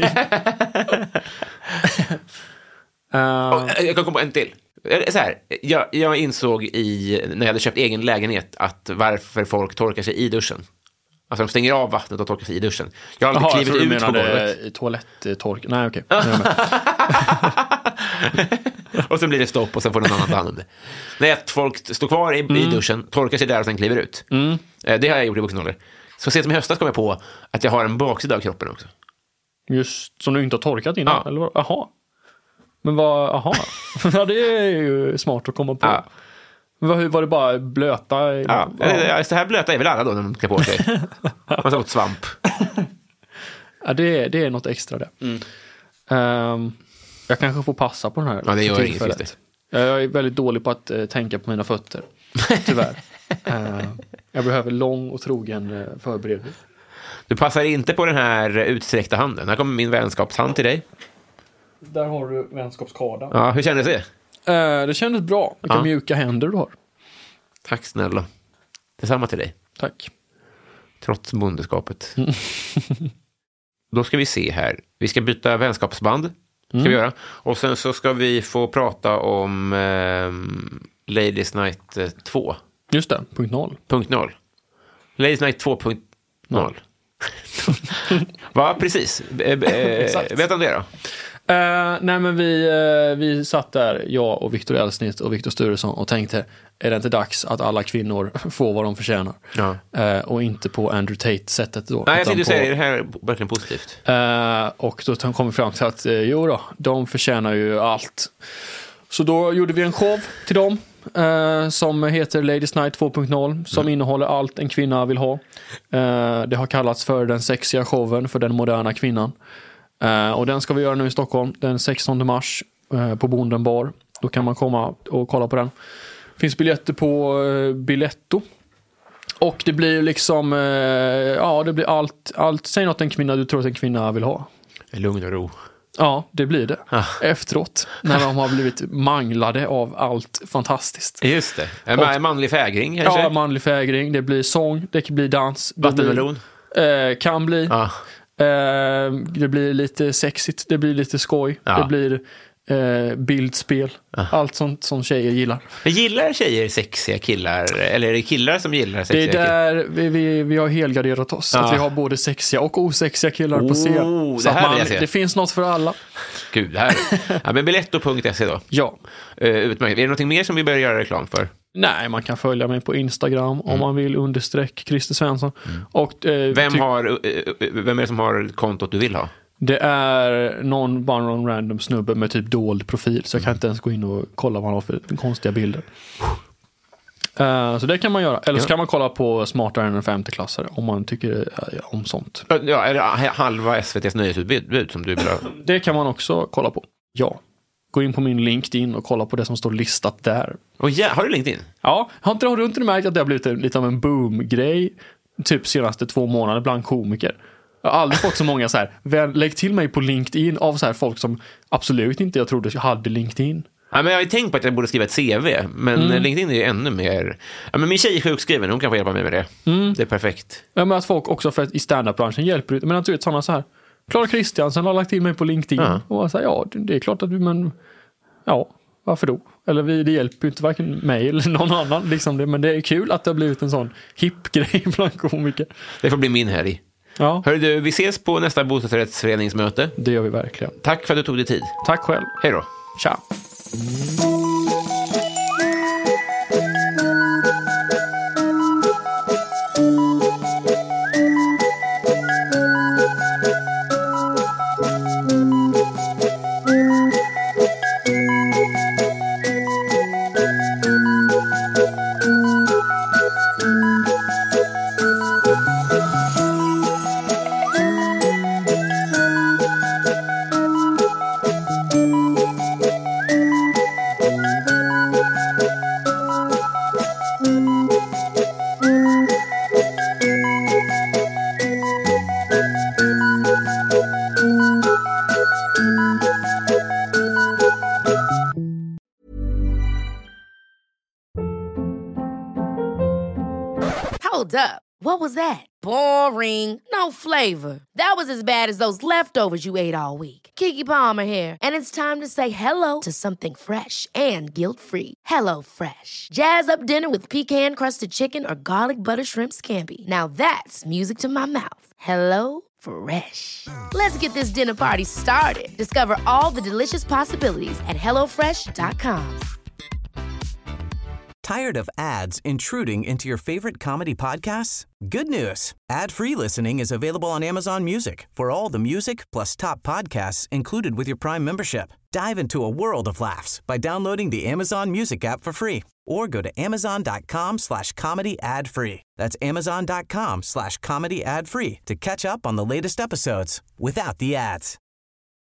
uh, och, jag kan komma på en till. Så här, jag, jag insåg i, när jag hade köpt egen lägenhet att varför folk torkar sig i duschen. Alltså de stänger av vattnet och torkar sig i duschen. Jag har alltid Aha, klivit ut på golvet. Toaletttork. Nej, okej. Och sen blir det stopp och sen får någon annan ta hand om det. När att folk står kvar i, mm. i duschen, torkar sig där och sen kliver ut. Mm. Det har jag gjort i vuxen ålder. Så sent som i höstas kom jag på att jag har en baksida av kroppen också. Just, som du inte har torkat innan? Ja. Eller, aha. Men vad, aha. Ja, det är ju smart att komma på. Ja. Var, var det bara blöta? Ja, ja. Så här blöta är väl alla då när de klär på sig. Man har fått svamp. Ja, det är, det är något extra där. Mm. Um, jag kanske får passa på den här. Ja, det gör inget det. Jag är väldigt dålig på att uh, tänka på mina fötter. Tyvärr. uh, jag behöver lång och trogen uh, förberedning. Du passar inte på den här utsträckta handen. Här kommer min vänskapshand till dig. Där har du vänskapskardan. Ja, hur kändes det? Uh, det kändes bra. Vilka ja. mjuka händer du har. Tack snälla. Detsamma till dig. Tack. Trots bondeskapet. Mm. Då ska vi se här. Vi ska byta vänskapsband. Ska mm. vi göra. Och sen så ska vi få prata om eh, Ladies Night två. Just det, punkt noll. Punkt noll. Ladies Night två punkt noll. Va, precis. Vet om det då? Uh, nej men vi, uh, vi satt där, jag och Viktor Elsnitt och Viktor Sturesson och tänkte, är det inte dags att alla kvinnor får vad de förtjänar? Ja. Uh, och inte på Andrew Tate-sättet då. Nej, jag tänkte säga, är det här verkligen positivt? Uh, och då kom vi fram till att, uh, jo då, de förtjänar ju allt. Så då gjorde vi en show till dem uh, som heter Ladies Night två punkt noll, som mm. innehåller allt en kvinna vill ha. Uh, det har kallats för den sexiga showen för den moderna kvinnan. Uh, och den ska vi göra nu i Stockholm den sextonde mars uh, på Bonden bar. Då kan man komma och kolla på den. Finns biljetter på uh, Biletto. Och det blir liksom uh, ja, det blir allt, allt. Säg något en kvinna du tror att en kvinna vill ha. Lugn och ro. Ja, det blir det. Ah. Efteråt, när de har blivit manglade av allt fantastiskt. Just det. En och, manlig fägring kanske? Ja, manlig fägring. Det blir sång, det blir dans. Vattenmelon? Uh, kan bli. Ah. Uh, det blir lite sexigt, det blir lite skoj, ja. Det blir uh, bildspel, ja. Allt sånt som tjejer gillar. Men gillar tjejer sexiga killar? Eller är det killar som gillar sexiga killar? Det är där vi, vi, vi har helgarderat oss, ja. Att vi har både sexiga och osexiga killar oh, på scen. Så det, här man, det finns något för alla. Gud, det här är ja, men biletto punkt se då. Ja. Uh, utmärkt. Är det något mer som vi börjar göra reklam för? Nej, man kan följa mig på Instagram mm. om man vill, understreck Christer Svensson. Mm. Och, eh, vem, ty- har, eh, vem är det som har kontot du vill ha? Det är någon, bara någon random snubbe med typ dold profil. Så jag kan inte ens gå in och kolla vad han har för konstiga bilder. Uh, så det kan man göra. Eller så ja. kan man kolla på Smartare än en femteklassare om man tycker uh, om sånt. Ja, är det halva S V T:s nöjesutbud som du vill ha? Det kan man också kolla på. Ja. Gå in på min LinkedIn och kolla på det som står listat där. Och ja, har du LinkedIn? Ja, har inte, har du inte märkt att det har blivit en, lite av en boom-grej typ senaste två månader bland komiker? Jag har aldrig fått så många så här, lägg till mig på LinkedIn av så här folk som absolut inte jag trodde hade LinkedIn. Ja, men jag har ju tänkt på att jag borde skriva ett C V, men mm. LinkedIn är ju ännu mer... Ja, men min tjej är sjukskriven, hon kan få hjälpa mig med det. Mm. Det är perfekt. Ja, men att folk också för att i stand-up-branschen hjälper ut. Men naturligtvis sådana så här, Klara Kristiansen har lagt till mig på LinkedIn. Uh-huh. Och så här, ja, det är klart att du, men... Ja, varför då? Eller vi, det hjälper ju inte varken mig eller någon annan. Liksom det, men det är kul att det har blivit en sån hipp grej bland komiker. Det får bli min helg. Ja. Hörru du, vi ses på nästa bostadsrättsföreningsmöte. Det gör vi verkligen. Tack för att du tog dig tid. Tack själv. Hej då. Tja. Hold up. What was that? Boring. No flavor. That was as bad as those leftovers you ate all week. Keke Palmer here, and it's time to say hello to something fresh and guilt-free. Hello Fresh. Jazz up dinner with pecan-crusted chicken or garlic butter shrimp scampi. Now that's music to my mouth. Hello Fresh. Let's get this dinner party started. Discover all the delicious possibilities at hello fresh dot com. Tired of ads intruding into your favorite comedy podcasts? Good news. Ad-free listening is available on Amazon Music for all the music plus top podcasts included with your Prime membership. Dive into a world of laughs by downloading the Amazon Music app for free or go to amazon.com slash comedy ad free. That's amazon.com slash comedy ad free to catch up on the latest episodes without the ads.